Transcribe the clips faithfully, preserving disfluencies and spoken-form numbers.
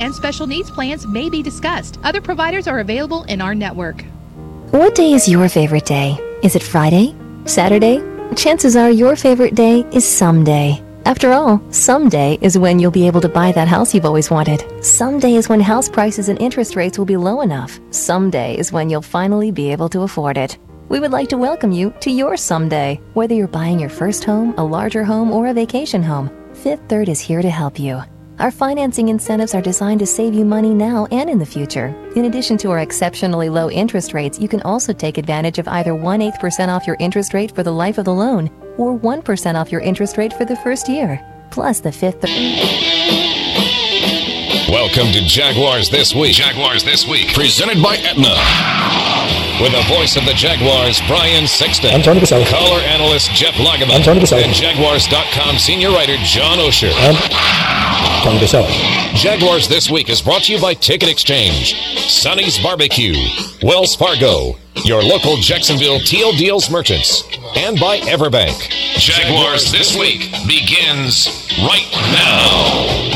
and special needs plans may be discussed. Other providers are available in our network. What day is your favorite day? Is it Friday? Saturday? Chances are your favorite day is someday. After all, someday is when you'll be able to buy that house you've always wanted. Someday is when house prices and interest rates will be low enough. Someday is when you'll finally be able to afford it. We would like to welcome you to your someday. Whether you're buying your first home, a larger home, or a vacation home, Fifth Third is here to help you. Our financing incentives are designed to save you money now and in the future. In addition to our exceptionally low interest rates, you can also take advantage of either one eighth percent off your interest rate for the life of the loan or one percent off your interest rate for the first year. Plus the Fifth Third. Welcome to Jaguars This Week. Jaguars This Week, presented by Aetna. With the voice of the Jaguars, Brian Sexton. I'm Tony Baselli. Color analyst Jeff Lageman. I'm Tony Baselli. And Jaguars dot com senior writer John Osher. I'm Tony Baselli. Jaguars This Week is brought to you by Ticket Exchange, Sonny's Barbecue, Wells Fargo, your local Jacksonville Teal Deals merchants, and by Everbank. Jaguars This Week begins right now.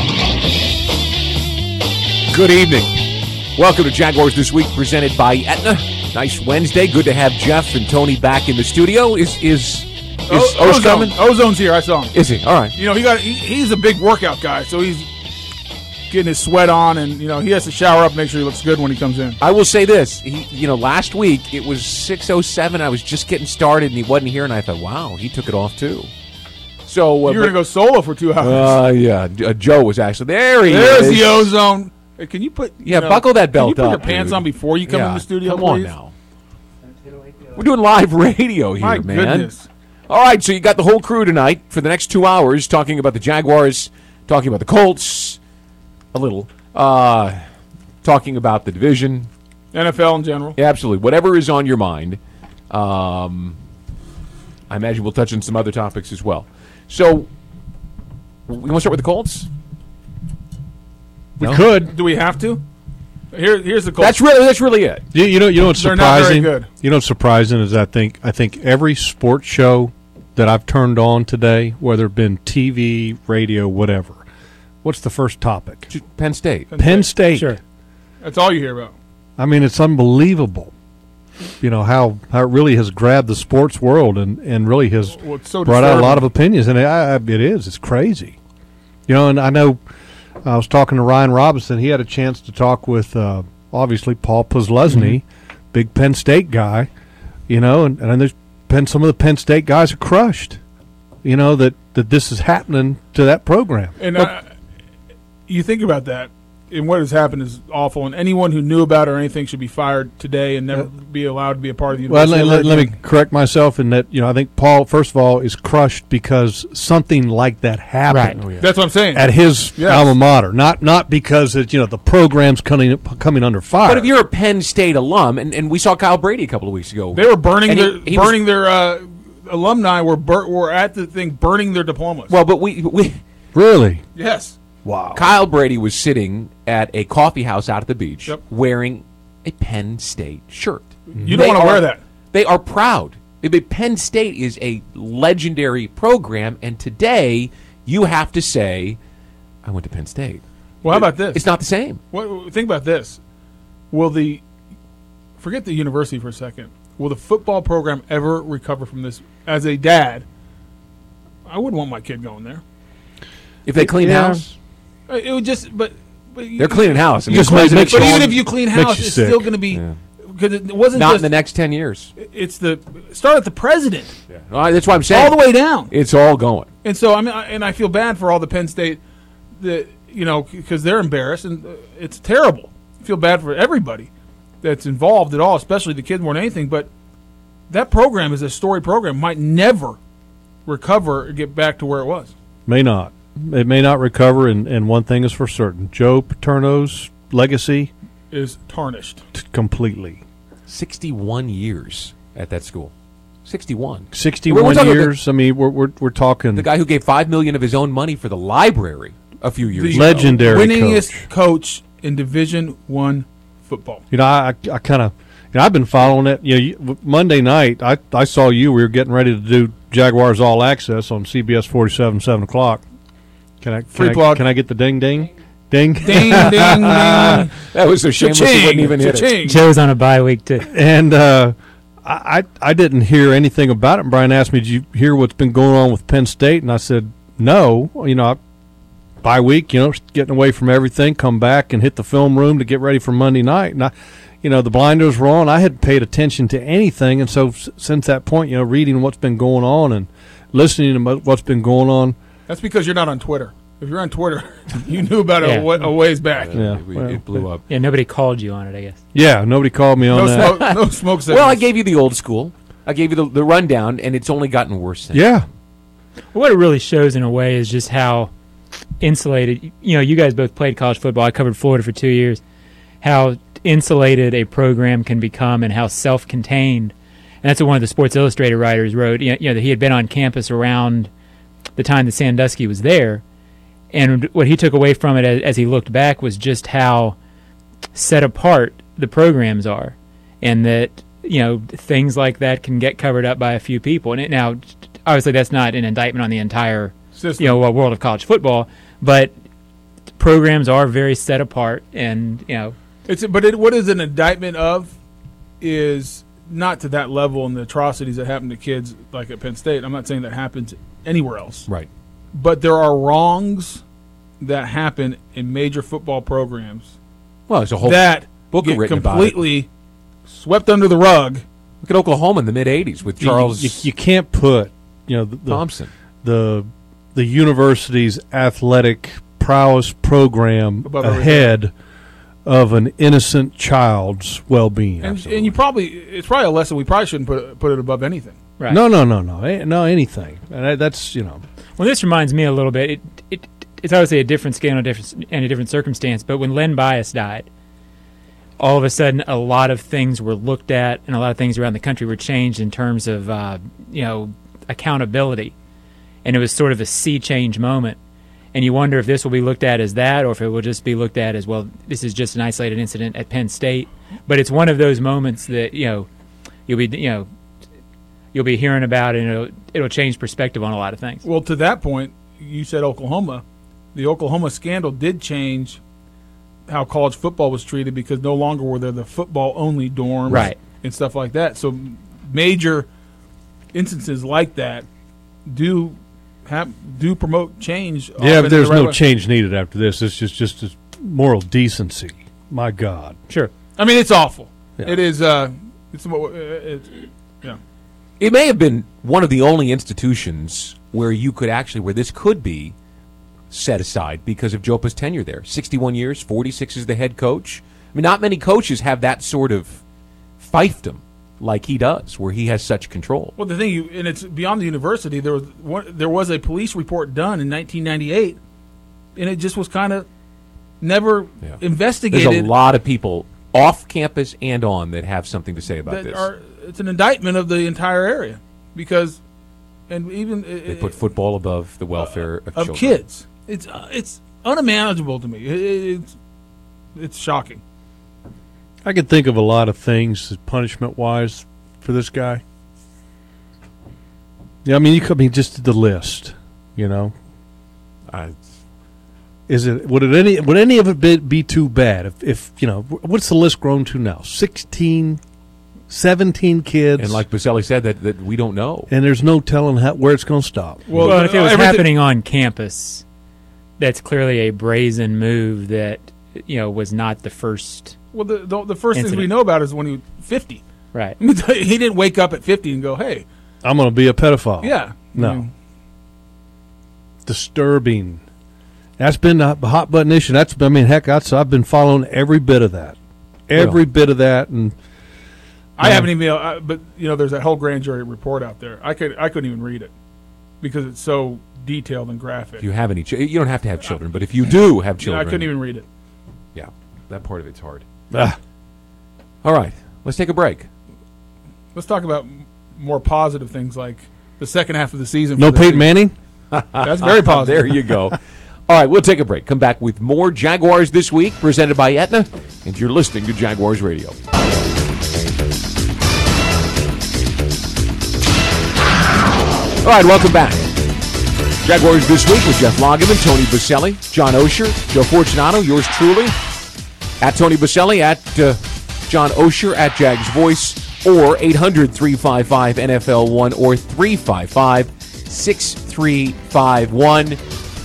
Good evening. Welcome to Jaguars This Week, presented by Aetna. Nice Wednesday. Good to have Jeff and Tony back in the studio. Is is is o- Osh Ozone. coming? Ozone's here. I saw him. Is he? All right. You know, he got. He, he's a big workout guy, so he's getting his sweat on, and you know he has to shower up, make sure he looks good when he comes in. I will say this. He, you know, last week it was six oh seven. I was just getting started, and he wasn't here, and I thought, wow, he took it off too. So uh, You're gonna go solo for two hours. Uh, yeah. Uh, Joe was actually there. He There's is. the Ozone. Hey, can you put? Yeah, you know, buckle that belt Can you put up, your pants dude. on before you come Yeah, in the studio? Come on please? now. We're doing live radio here, My man. goodness. All right, so you got the whole crew tonight for the next two hours talking about the Jaguars, talking about the Colts, a little, uh, talking about the division. N F L in general. Yeah, absolutely. Whatever is on your mind. Um, I imagine we'll touch on some other topics as well. So, we want to start with the Colts? We No? could. Do we have to? Here, here's the Colts. That's really that's really it. You, you know, you know what's They're not very surprising. good. You know what's surprising is I think I think every sports show that I've turned on today, whether it been T V, radio, whatever, what's the first topic? Penn State. Penn State. Sure. That's all you hear about. I mean, it's unbelievable. You know how, how it really has grabbed the sports world and, and really has Well, it's so brought out a lot of disturbing. opinions, and it, I, it is. It's crazy. You know, and I know I was talking to Ryan Robinson. He had a chance to talk with uh, obviously Paul Posluszny, Mm-hmm. big Penn State guy. You know, and and there's Penn. Some of the Penn State guys are crushed. You know that, that this is happening to that program. And uh, you think about that, and what has happened is awful. And anyone who knew about it or anything should be fired today and never be allowed to be a part of the Well, university. let, let, let me correct myself in that, you know, I think Paul, first of all, is crushed because something like that happened Right. Oh, yeah. That's what I'm saying. at his Yes. alma mater. Not not because, it, you know, the program's coming coming under fire. But if you're a Penn State alum, and, and we saw Kyle Brady a couple of weeks ago. They were burning And their he- he was- burning their uh, alumni were bur- were at the thing burning their diplomas. Well, but we, we Really? yes. Wow. Kyle Brady was sitting at a coffee house out at the beach Yep. wearing a Penn State shirt. You They don't want to are- wear that. They are proud. I mean, Penn State is a legendary program, and today you have to say, I went to Penn State. Well, how about this? It's not the same. What, think about this. Will the forget the university for a second? Will the football program ever recover from this? As a dad, I wouldn't want my kid going there. If they clean Yeah. house, Uh, It would just, but, but you- they're cleaning house. I mean, Just the make- president's make But sure- even gone- if you clean Makes house, you it's sick. still going to be Yeah. because it wasn't not just in the next ten years. It's the start at the president Well, that's what I'm saying. all the way down. It's all going. And so I mean, I, and I feel bad for all the Penn State, that you know, because they're embarrassed and uh, it's terrible. I feel bad for everybody that's involved at all, especially the kids more than anything. But that program is a storied program, might never recover or get back to where it was. May not. It may not recover, and, and one thing is for certain. Joe Paterno's legacy, Is tarnished. t- completely. sixty-one years at that school. sixty-one. sixty-one We're talking about years. I mean, we're, we're, we're talking The guy who gave five million dollars of his own money for the library a few years The ago. legendary winningest coach. coach in Division One football. You know, I, I kind of, you know, I've been following it. You know, you, Monday night, I, I saw you. We were getting ready to do Jaguars All Access on C B S forty-seven, seven o'clock. Can I can Free I, plug. Can I get the ding ding? Ding. Ding, ding, ding. That was so shameless he Cha-ching, wouldn't even hit it. cha-ching. Joe's on a bye week too. And uh, I, I I didn't hear anything about it. And Brian asked me, "Did you hear what's been going on with Penn State?" And I said, "No." You know, I, bye week. You know, getting away from everything. Come back and hit the film room to get ready for Monday night. And I, you know, the blinders were on. I hadn't paid attention to anything. And so s- since that point, you know, reading what's been going on and listening to mo- what's been going on. That's because you're not on Twitter. If you're on Twitter, you knew about it Yeah. a, wa- a ways back. Yeah, It, well, it blew up. Yeah, nobody called you on it, I guess. Yeah, nobody called me on No that. smoke, no smoke signals. Well, I gave you the old school. I gave you the, the rundown, and it's only gotten worse since. Yeah. What it really shows in a way is just how insulated, you know, you guys both played college football. I covered Florida for two years. How insulated a program can become and how self-contained. And that's what one of the Sports Illustrated writers wrote. You know, you know, that he had been on campus around the time that Sandusky was there. And what he took away from it as, as he looked back was just how set apart the programs are. And that, you know, things like that can get covered up by a few people. And it, now, obviously, that's not an indictment on the entire System. you know, world of college football, but programs are very set apart, and you know, It's but it, what is an indictment of is not to that level and the atrocities that happen to kids like at Penn State. I'm not saying that happens anywhere else, Right. but there are wrongs that happen in major football programs Well, there's a whole that book get written about it. completely swept under the rug. Look at Oklahoma in the mid eighties with You- Charles You, you can't put, you know, the, the Thompson. the the university's athletic prowess program Above everything. ahead of an innocent child's well-being. And, and you probably it's probably a lesson we probably shouldn't put put it above anything. right. No, no, no, no, Eh, no, anything. And that- that's you know, Well, this reminds me a little bit. It, it it's obviously a different scale and a different and a different circumstance. But when Len Bias died, all of a sudden, a lot of things were looked at, and a lot of things around the country were changed in terms of uh, you know accountability, and it was sort of a sea change moment. And you wonder if this will be looked at as that, or if it will just be looked at as, well, this is just an isolated incident at Penn State. But it's one of those moments that you know you'll be you know you'll be hearing about, and it'll it'll change perspective on a lot of things. Well, to that point, you said Oklahoma. The Oklahoma scandal did change how college football was treated because no longer were there the football-only dorms Right. and stuff like that. So major instances like that do have, do promote change. yeah, often but in there's the right no way. change needed after this. It's just just a moral decency. My God. Sure. I mean, it's awful. Yeah. It is. Uh, it's, uh, it's yeah. It may have been one of the only institutions where you could actually, where this could be set aside because of Jopa's tenure there. sixty-one years, forty-six as the head coach. I mean, not many coaches have that sort of fiefdom like he does, where he has such control. Well, the thing, you and it's beyond the university. There was one, there was a police report done in nineteen ninety-eight, and it just was kind of never Yeah. investigated. There's a lot of people off campus and on that have something to say about that this. are it's an indictment of the entire area because, and even They put football above the welfare of, of children. kids. It's uh, it's unmanageable to me. It, it- it's it's shocking. I could think of a lot of things punishment-wise for this guy. Yeah, I mean, you could be just the list. You know, I, is it would it any would any of it be, be too bad if if you know what's the list grown to now? sixteen, seventeen kids, and like Baselli said, that, that we don't know. and there's no telling how, where it's going to stop. Well, Well, if it was everything- happening on campus, that's clearly a brazen move that you know was not the first. Well, the the, the first thing we Incident. know about is when he was fifty. Right. I mean, he didn't wake up at fifty and go, "Hey, I'm going to be a pedophile. yeah, No. I mean, Disturbing. That's been a hot button issue. That's I mean, heck, that's, I've been following every bit of that, every Really? bit of that, and I Yeah. haven't even, uh, but you know, there's that whole grand jury report out there. I could, I couldn't even read it because it's so detailed and graphic. If you have any, ch- you don't have to have children, but if you do have You know, children, I couldn't even read it. Yeah, that part of it's hard. ah, All right, let's take a break. Let's talk about m- more positive things like the second half of the season. no for the Peyton team. Manning. That's very positive. There you go. All right, we'll take a break. Come back with more Jaguars This Week, presented by Aetna, and you're listening to Jaguars Radio. All right, welcome back. Jaguars This Week with Jeff Loggeman, Tony Baselli, John Osher, Joe Fortunato, yours truly. At Tony Baselli, at uh, John Osher, at Jags Voice, or eight hundred, three five five, N F L one, or three five five, six three five one.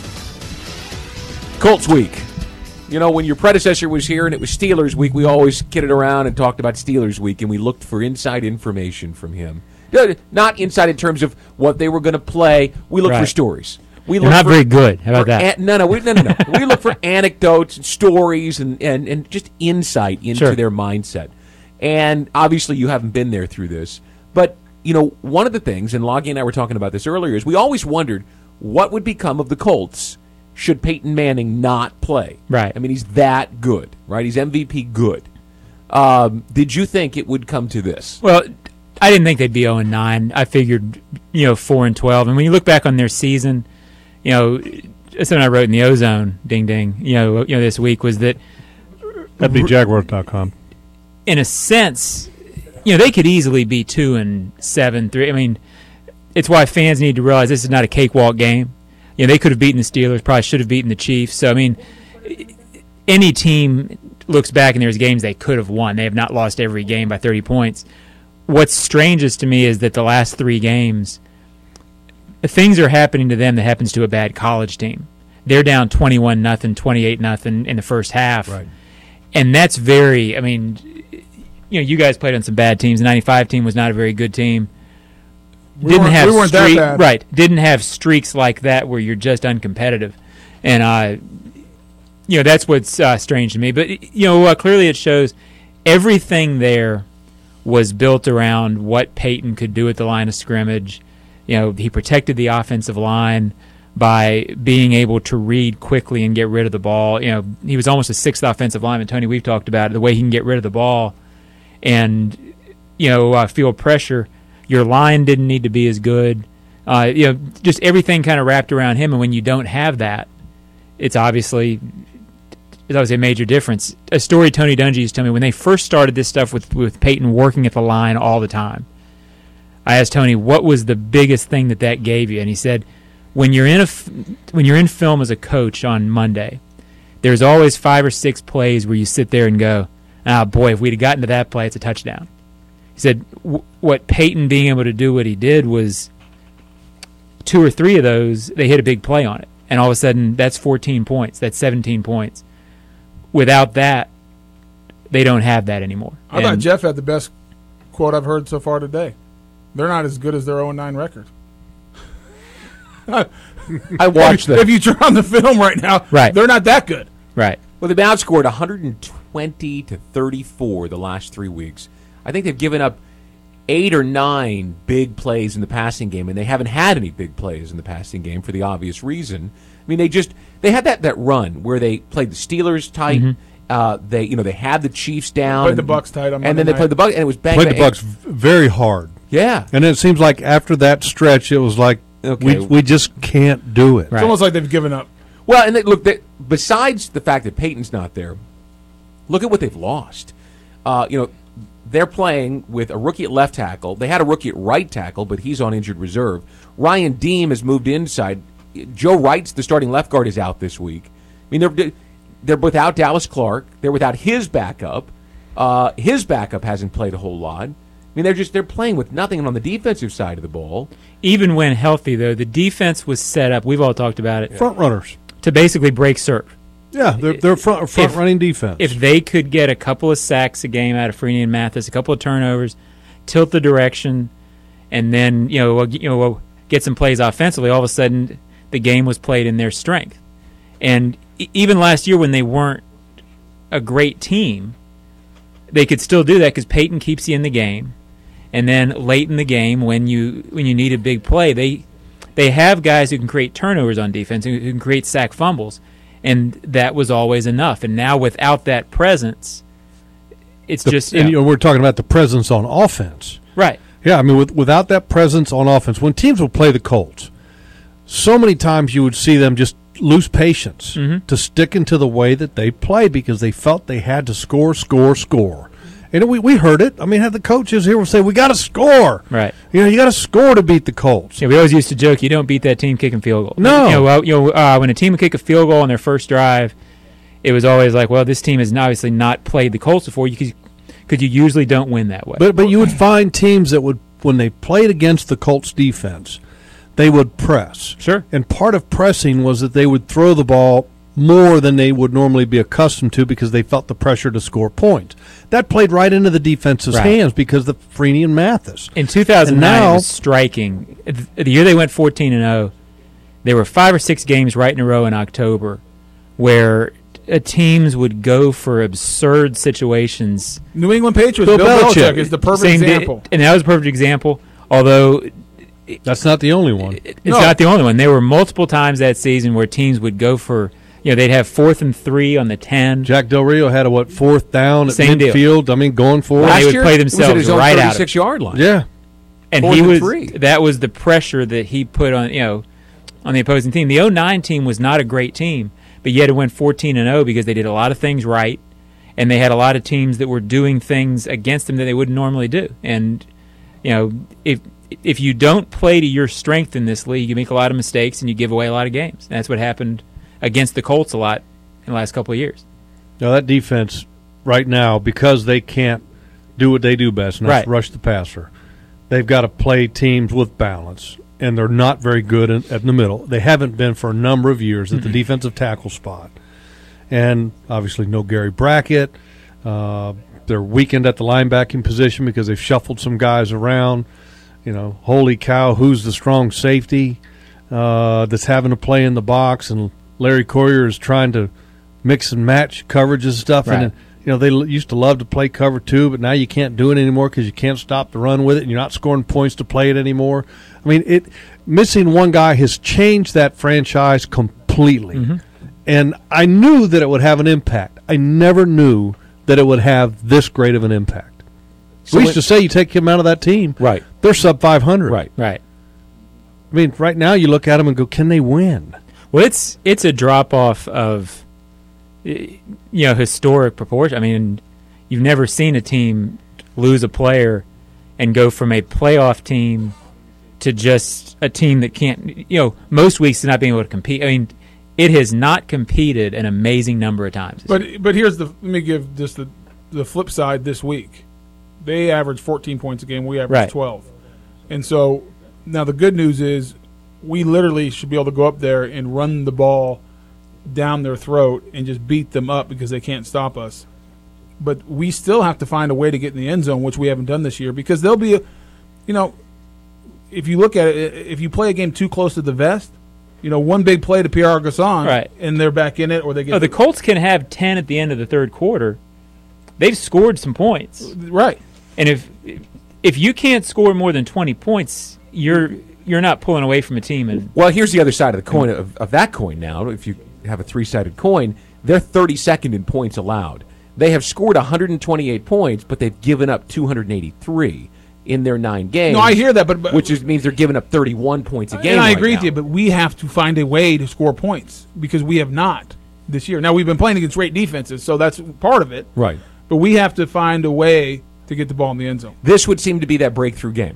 Colts Week. You know, when your predecessor was here and it was Steelers Week, we always kidded around and talked about Steelers Week, and we looked for inside information from him. Not inside in terms of what they were going to play. We look Right. for stories. We They're look not for, very good. How about for that? An, no, no, we, no, no, no. We look for anecdotes and stories and, and, and just insight into Sure. their mindset. And obviously, you haven't been there through this. But, you know, one of the things, and Loggy and I were talking about this earlier, is we always wondered what would become of the Colts should Peyton Manning not play. Right. I mean, he's that good, right? He's M V P good. Um, did you think it would come to this? Well, I didn't think they'd be oh and nine. I figured, you know, four and twelve. And when you look back on their season, you know, something I wrote in the Ozone, ding ding, you know, you know, this week was that That'd be Jaguars dot com. in a sense, you know, they could easily be two and seven, three. I mean, it's why fans need to realize this is not a cakewalk game. You know, they could have beaten the Steelers, probably should have beaten the Chiefs. So, I mean, any team looks back and there's games they could have won. They have not lost every game by thirty points. What's strangest to me is that the last three games, things are happening to them that happens to a bad college team. They're down twenty-one nothing, twenty-eight nothing in the first half. Right. And that's very, I mean, you know, you guys played on some bad teams. The ninety-five team was not a very good team. We didn't weren't- have we weren't that streak- bad. Right. Didn't have streaks like that where you're just uncompetitive. And, uh, you know, that's what's uh, strange to me. But, you know, uh, clearly it shows everything there was built around what Peyton could do at the line of scrimmage. You know, he protected the offensive line by being able to read quickly and get rid of the ball. You know, he was almost a sixth offensive lineman. Tony, we've talked about it, the way he can get rid of the ball and, you know, uh, feel pressure. Your line didn't need to be as good. Uh, you know, just everything kind of wrapped around him. And when you don't have that, it's obviously it's obviously a major difference. A story Tony Dungy used to tell me when they first started this stuff with, with Peyton working at the line all the time. I asked Tony, what was the biggest thing that that gave you? And he said, when you're in a when you're in film as a coach on Monday, there's always five or six plays where you sit there and go, ah, boy, if we'd have gotten to that play, it's a touchdown. He said w- what Peyton being able to do what he did was two or three of those, they hit a big play on it. And all of a sudden, that's fourteen points. That's seventeen points. Without that, they don't have that anymore. I thought And- Jeff had the best quote I've heard so far today. They're not as good as their oh and nine record. I watched if, the if you turn on the film right now, Right. they're not that good. Right. Well, they've outscored one hundred twenty to thirty-four the last three weeks. I think they've given up eight or nine big plays in the passing game, and they haven't had any big plays in the passing game for the obvious reason. I mean, they just they had that, that run where they played the Steelers tight. Mm-hmm. Uh, they you know they had the Chiefs down, Played the and- Bucks tight on and Monday then they night. played the Bucks, and it was bang. Played the bang. Bucks v- very hard. Yeah, And it seems like after that stretch, it was like Okay. we we just can't do it. It's Right. almost like they've given up. Well, and they, look, they, besides the fact that Peyton's not there, look at what they've lost. Uh, you know, they're playing with a rookie at left tackle. They had a rookie at right tackle, but he's on injured reserve. Ryan Deem has moved inside. Joe Wright's the starting left guard is out this week. I mean, they're they're without Dallas Clark. They're without his backup. Uh, his backup hasn't played a whole lot. I mean, they're just they're playing with nothing on the defensive side of the ball. Even when healthy, though, the defense was set up, we've all talked about it, Front runners. to basically break serve. Yeah, they're they're front front If- running defense. If they could get a couple of sacks a game out of Freeney and Mathis, a couple of turnovers, tilt the direction, and then you know you know get some plays offensively, all of a sudden the game was played in their strength. And e- even last year when they weren't a great team, they could still do that because Peyton keeps you in the game. And then late in the game, when you when you need a big play, they they have guys who can create turnovers on defense, who, who can create sack fumbles, and that was always enough. And now without that presence, it's The- just and you know, you know, we're talking about the presence on offense. right. Yeah, I mean, with, without that presence on offense, when teams will play the Colts, so many times you would see them just lose patience Mhm. to sticking to the way that they play because they felt they had to score, score, score. And we, we heard it. I mean, had the coaches here will say, we got to score. Right. You know, you got to score to beat the Colts. Yeah, we always used to joke, you don't beat that team kicking field goal. No. You know, well, you know uh, when a team would kick a field goal on their first drive, it was always like, well, this team has obviously not played the Colts before because you usually don't win that way. But but you would find teams that would, when they played against the Colts defense, they would press. Sure. And part of pressing was that they would throw the ball more than they would normally be accustomed to because they felt the pressure to score points. That played right into the defense's Right. hands because of Freeney and Mathis. In two thousand nine, And now- it was striking. The year they went fourteen and oh, there were five or six games right in a row in October where uh, teams would go for absurd situations. New England Patriots, Bill Bill, Belichick. Belichick is the perfect Same di- example. and that was a perfect example, although That's not the only one. it's No. not the only one. There were multiple times that season where teams would go for, you know, they'd have fourth and three on the ten. Jack Del Rio had a, what, fourth down at Same deal. midfield? I mean, going for Last it. they would year, play it was at themselves his own right out of it. thirty-six-yard line. Yeah. and Fourth he and was three. that was the pressure that he put on, you know, on the opposing team. The oh nine team was not a great team, but yet it went fourteen and oh because they did a lot of things right, and they had a lot of teams that were doing things against them that they wouldn't normally do. And you know, if if you don't play to your strength in this league, you make a lot of mistakes and you give away a lot of games. And that's what happened against the Colts a lot in the last couple of years. Now, that defense right now, because they can't do what they do best, and that's Right. rush the passer, they've got to play teams with balance, and they're not very good in, at the middle. They haven't been for a number of years at the defensive tackle spot. And obviously no Gary Brackett. Uh, they're weakened at the linebacking position because they've shuffled some guys around. You know, holy cow, who's the strong safety uh, that's having to play in the box? And Larry Coyer is trying to mix and match coverages and stuff. Right. And, you know, they l- used to love to play cover two, but now you can't do it anymore because you can't stop the run with it, and you're not scoring points to play it anymore. I mean, it missing one guy has changed that franchise completely. Mm-hmm. And I knew that it would have an impact. I never knew that it would have this great of an impact. So we used it- to say you take him out of that team, Right. they're sub five hundred. Right. Right. I mean, right now you look at them and go, can they win? Well, it's it's a drop off of, you know, historic proportion. I mean, you've never seen a team lose a player and go from a playoff team to just a team that can't, you know, most weeks to not being able to compete. I mean, it has not competed an amazing number of times. But but here's the let me give just the the flip side this week. They average fourteen points a game. We average Right. twelve, and so now the good news is we literally should be able to go up there and run the ball down their throat and just beat them up because they can't stop us. But we still have to find a way to get in the end zone, which we haven't done this year because there'll be, a, you know, if you look at it, if you play a game too close to the vest, you know, one big play to Pierre Garçon, Right. and they're back in it, or they get oh, the Colts can have ten at the end of the third quarter. They've scored some points. right. And if if you can't score more than twenty points, you're you're not pulling away from a team. And Well, here's the other side of the coin of, of that coin now. If you have a three-sided coin, they're thirty-second in points allowed. They have scored one hundred twenty-eight points, but they've given up two hundred eighty-three in their nine games. No, I hear that, but, but which is, means they're giving up thirty-one points a game. and I right agree now. with you, but we have to find a way to score points because we have not this year. Now we've been playing against great defenses, so that's part of it. Right. But we have to find a way to get the ball in the end zone. This would seem to be that breakthrough game.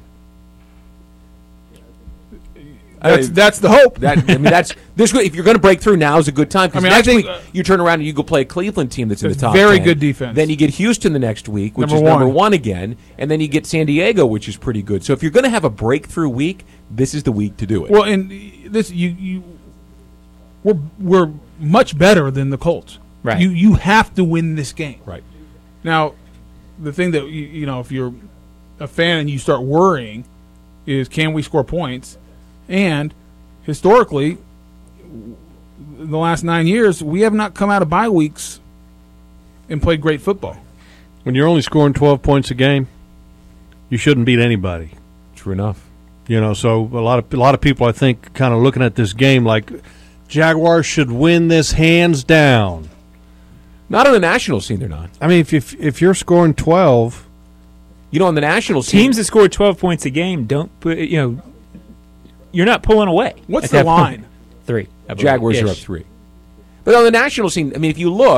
That's I- that's the hope. That I mean, that's this. If you're going to break through, now is a good time. 'Cause I mean, I next think, week uh, you turn around and you go play a Cleveland team that's in the That's top. very ten. good defense. Then you get Houston the next week, which Number is number one. one again, and then you get San Diego, which is pretty good. So if you're going to have a breakthrough week, this is the week to do it. Well, and this you you we're we're much better than the Colts. Right. You you have to win this game. right. Now, the thing that you, you know, if you're a fan and you start worrying, is can we score points? And historically, in the last nine years, we have not come out of bye weeks and played great football. When you're only scoring twelve points a game, you shouldn't beat anybody. True enough. You know, so a lot of a lot of people, I think, kind of looking at this game like Jaguars should win this hands down. Not on the national scene, they're not. I mean, if if, if you're scoring twelve, You know, on the national scene, teams that score twelve points a game don't put, you know, you're not pulling away. What's at the that point. line? Three. I believe. Jaguars are Ish. up three. But on the national scene, I mean, if you look,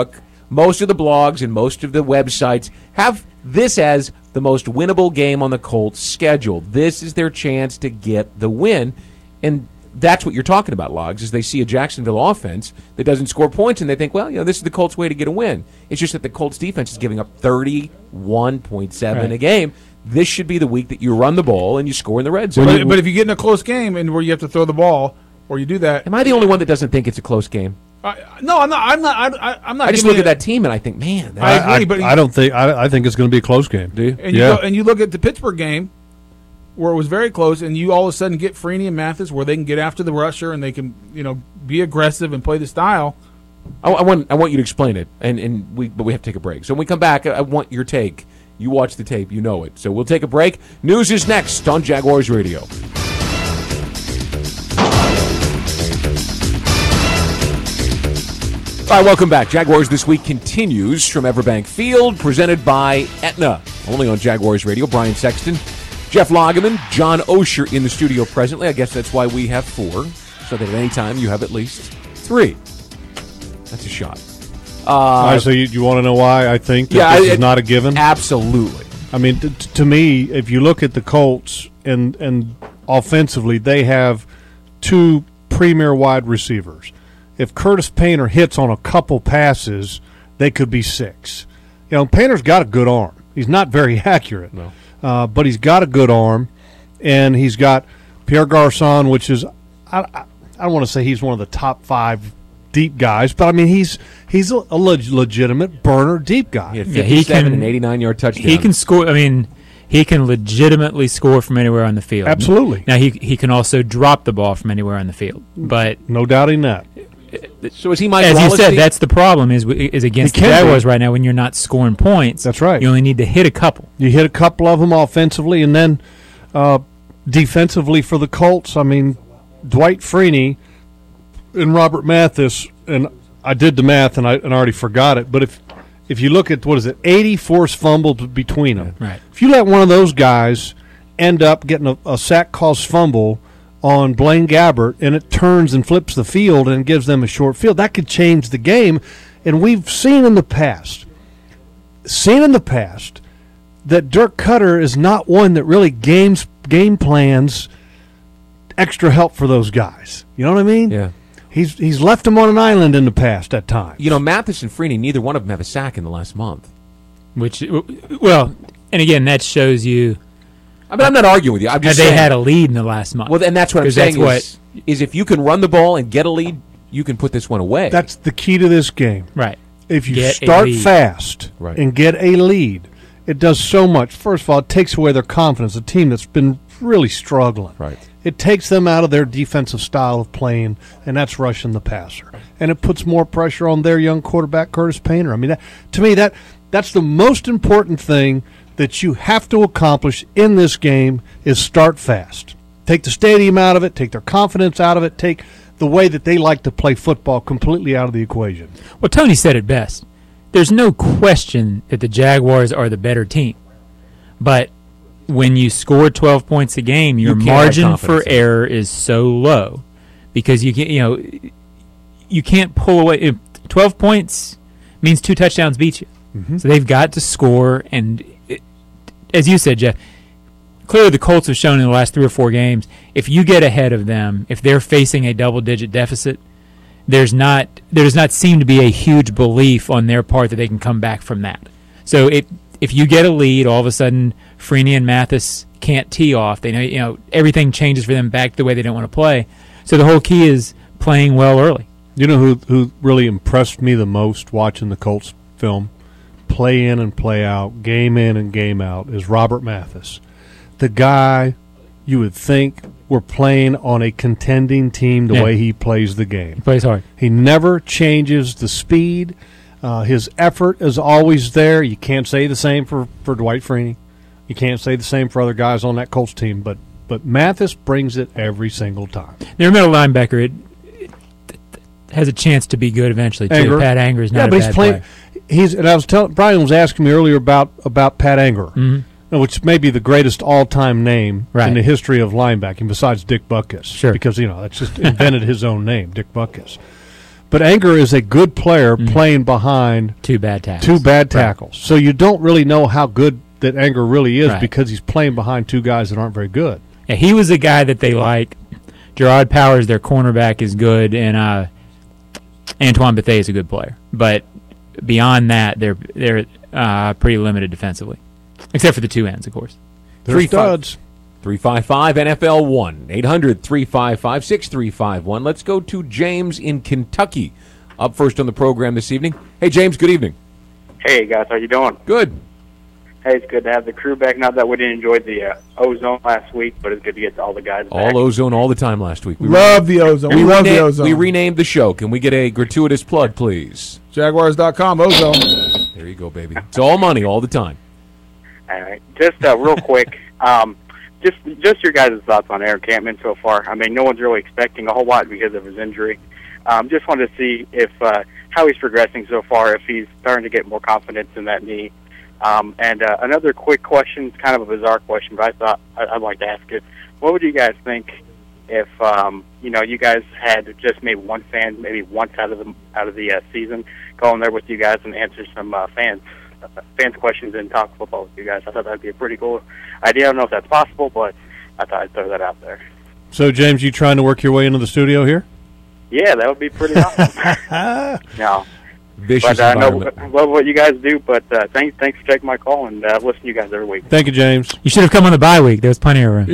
most of the blogs and most of the websites have this as the most winnable game on the Colts schedule. This is their chance to get the win, and that's what you're talking about, Logs, is they see a Jacksonville offense that doesn't score points, and they think, well, you know, this is the Colts' way to get a win. It's just that the Colts defense is giving up thirty-one point seven right. a game. This should be the week that you run the ball and you score in the red zone. But, but if you get in a close game and where you have to throw the ball, or you do that, am I the only one that doesn't think it's a close game? I, no, I'm not. I'm not. I, I'm not. I just look at that team and I think, man, I that, agree, but I don't think. I, I think it's going to be a close game. do you? And you, Yeah. go, and you look at the Pittsburgh game, where it was very close, and you all of a sudden get Freeney and Mathis, where they can get after the rusher and they can, you know, be aggressive and play the style. I, I want I want you to explain it, and, and we but we have to take a break. So when we come back, I, I want your take. You watch the tape, you know it. So we'll take a break. News is next on Jaguars Radio. All right, welcome back. Jaguars This Week continues from Everbank Field, presented by Aetna, only on Jaguars Radio. Brian Sexton, Jeff Lageman, John Osher in the studio presently. I guess that's why we have four, so that at any time you have at least three. That's a shot. Uh, All right, so you, you want to know why I think that yeah, this I- is not a given? Absolutely. I mean, t- t- to me, if you look at the Colts and and offensively, they have two premier wide receivers. If Curtis Painter hits on a couple passes, they could be six. You know, Painter's got a good arm. He's not very accurate, No. uh, but he's got a good arm, and he's got Pierre Garçon, which is I, I, I don't want to say he's one of the top five deep guys, but I mean he's he's a, a leg- legitimate burner deep guy. He had Yeah, he fifty-seven can- and eighty-nine yard touchdown. He can score. I mean, he can legitimately score from anywhere on the field. Absolutely. Now he he can also drop the ball from anywhere on the field. But No doubting that. So is he Mike as you Wallace? said, that's the problem is is against He the can Jaguars be. right now when you're not scoring points. That's right. You only need to hit a couple. You hit a couple of them offensively, and then uh, defensively for the Colts, I mean, Dwight Freeney and Robert Mathis, and I did the math and I, and I already forgot it, but if if you look at, what is it, eighty forced fumbles between them. Right. If you let one of those guys end up getting a, a sack caused fumble on Blaine Gabbert and it turns and flips the field and gives them a short field, that could change the game. And we've seen in the past, seen in the past, that Dirk Cutter is not one that really games game plans extra help for those guys. You know what I mean? Yeah. He's he's left them on an island in the past at times. You know, Mathis and Freeney, neither one of them have a sack in the last month. Which, well, and again, that shows you I mean, I'm not arguing with you. I'm that just they saying. had a lead in the last month. well, and that's what I'm 'Cause saying that's is, is if you can run the ball and get a lead, you can put this one away. That's the key to this game. right. If you Get a start lead. fast Right. and get a lead, it does so much. First of all, it takes away their confidence, a team that's been really struggling. Right. It takes them out of their defensive style of playing, and that's rushing the passer. And it puts more pressure on their young quarterback, Curtis Painter. I mean, that, to me, that that's the most important thing that you have to accomplish in this game is start fast. Take the stadium out of it, take their confidence out of it, take the way that they like to play football completely out of the equation. Well, Tony said it best. There's no question that the Jaguars are the better team. But when you score twelve points a game, your You can't have margin confidence for in it. error is so low because you can, you know, you can't pull away. If twelve points means two touchdowns beat you. Mm-hmm. So they've got to score. And it, as you said, Jeff, clearly the Colts have shown in the last three or four games, if you get ahead of them, if they're facing a double-digit deficit, there's not there does not seem to be a huge belief on their part that they can come back from that. So it, if you get a lead, all of a sudden Freeney and Mathis can't tee off. They know you know everything changes for them back to the way they don't want to play. So the whole key is playing well early. You know who who really impressed me the most watching the Colts film, play in and play out, game in and game out, is Robert Mathis. The guy you would think we're playing on a contending team the Yeah. way he plays the game. He plays hard. He never changes the speed. Uh, his effort is always there. You can't say the same for, for Dwight Freeney. You can't say the same for other guys on that Colts team, but but Mathis brings it every single time. Their middle linebacker it, it, has a chance to be good eventually too. Anger. Pat Anger is not yeah, a but bad he's playing. player. He's and I was telling Brian was asking me earlier about about Pat Anger, Mm-hmm. which may be the greatest all time name Right. in the history of linebacking besides Dick Butkus. Sure. Because you know that's just invented his own name, Dick Butkus. But Anger is a good player mm-hmm. playing behind two bad tackles. Two bad tackles. Right. So you don't really know how good that Anger really is right. because he's playing behind two guys that aren't very good. Yeah, he was a guy that they like. Gerard Powers, their cornerback, is good, and uh, Antoine Bethea is a good player. But beyond that, they're they're uh, pretty limited defensively, except for the two ends, of course. They're three studs. three five five N F L one, eight hundred, three five five, six three five one. Let's go to James in Kentucky, up first on the program this evening. Hey, James, good evening. Hey, guys, how you doing? Good. Hey, it's good to have the crew back. Not that we didn't enjoy the uh, Ozone last week, but it's good to get all the guys all back. All Ozone all the time last week. We love re- the Ozone. We, we love the Ozone. We renamed the show. Can we get a gratuitous plug, please? Jaguars dot com, Ozone. There you go, baby. It's all money all the time. All right. Just uh, real quick, um, just just your guys' thoughts on Aaron Campman so far. I mean, no one's really expecting a whole lot because of his injury. Um, just wanted to see if uh, how he's progressing so far, if he's starting to get more confidence in that knee. Um, and uh, another quick question, it's kind of a bizarre question, but I thought I'd like to ask it. What would you guys think if um, you know you guys had just maybe one fan, maybe once out of the out of the uh, season, go in there with you guys and answer some uh, fans uh, fans questions and talk football with you guys? I thought that'd be a pretty cool idea. I don't know if that's possible, but I thought I'd throw that out there. So, James, you trying to work your way into the studio here? Yeah, that would be pretty awesome. No. Vicious but I uh, environment. know love what you guys do, but uh, thanks thanks for taking my call, and uh, listen to you guys every week. Thank you, James. You should have come on the bye week. There was plenty of room.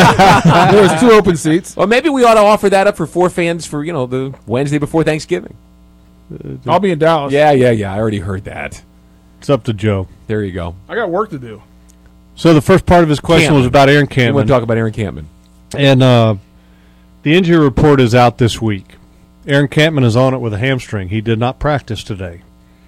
There was two open seats. Well, maybe we ought to offer that up for four fans for, you know, the Wednesday before Thanksgiving. Uh, I'll be in Dallas. Yeah, yeah, yeah. I already heard that. It's up to Joe. There you go. I got work to do. So the first part of his question Campman. was about Aaron Campman. We want to talk about Aaron Campman. And uh, the injury report is out this week. Aaron Campman is on it with a hamstring. He did not practice today.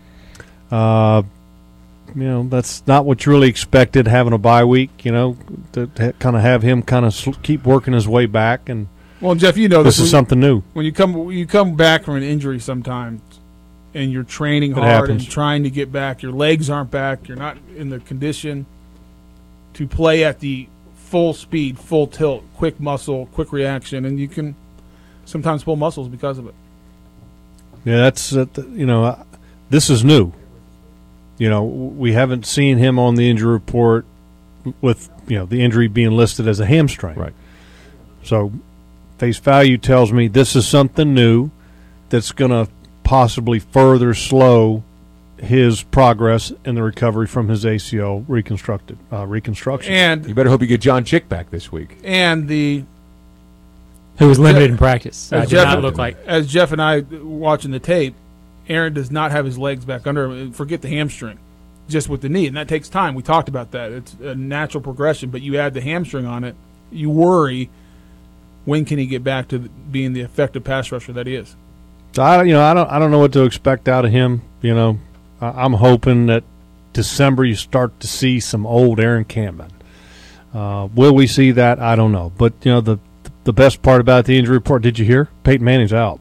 Uh, you know, that's not what you really expected having a bye week, you know, to, to kind of have him kind of sl- keep working his way back. And well, Jeff, you know this this is something new. When you come when you come back from an injury sometimes and you're training It hard happens. and trying to get back, your legs aren't back, you're not in the condition to play at the full speed, full tilt, quick muscle, quick reaction, and you can sometimes pull muscles because of it. Yeah, that's, uh, you know, uh, this is new. You know, we haven't seen him on the injury report with, you know, the injury being listed as a hamstring. Right. So face value tells me this is something new that's going to possibly further slow his progress in the recovery from his A C L reconstructed uh, reconstruction. And you better hope you get John Chick back this week. And the who was limited Jeff, in practice. Uh, did Jeff, not look like as Jeff and I watching the tape, Aaron does not have his legs back under him. Forget the hamstring, just with the knee, and that takes time. We talked about that. It's a natural progression, but you add the hamstring on it, you worry when can he get back to being the effective pass rusher that he is. So I, you know, I don't, I don't know what to expect out of him. You know, I'm hoping that December you start to see some old Aaron Campman. Uh, will we see that? I don't know. But you know, the the best part about the injury report, did you hear? Peyton Manning's out.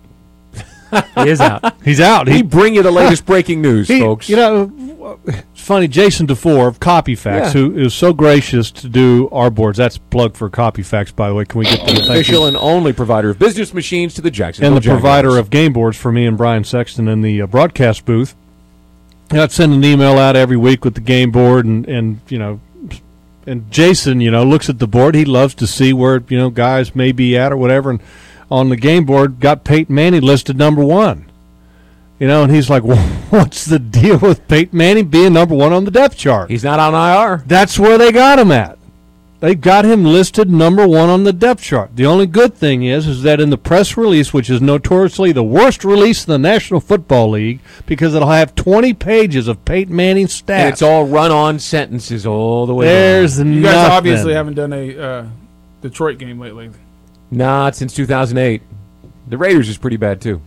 He is out. He's out. He He bring you the latest breaking news, he, folks. You know, it's funny. Jason DeFore of CopyFax, Yeah. who is so gracious to do our boards. That's plug for CopyFax, by the way. Can we get the the official and only provider of business machines to the Jacksonville and the Jaguars. provider of game boards for me and Brian Sexton in the uh, broadcast booth. And I'd send an email out every week with the game board, and, and you know, and Jason, you know, looks at the board. He loves to see where, you know, guys may be at or whatever. And on the game board, got Peyton Manning listed number one. You know, and he's like, well, what's the deal with Peyton Manning being number one on the depth chart? He's not on I R. That's where they got him at. They got him listed number one on the depth chart. The only good thing is, is that in the press release, which is notoriously the worst release in the National Football League, because it'll have twenty pages of Peyton Manning stats. And it's all run-on sentences all the way There's down. You guys nothing. obviously haven't done a uh, Detroit game lately. Not since two thousand eight. The Raiders is pretty bad, too.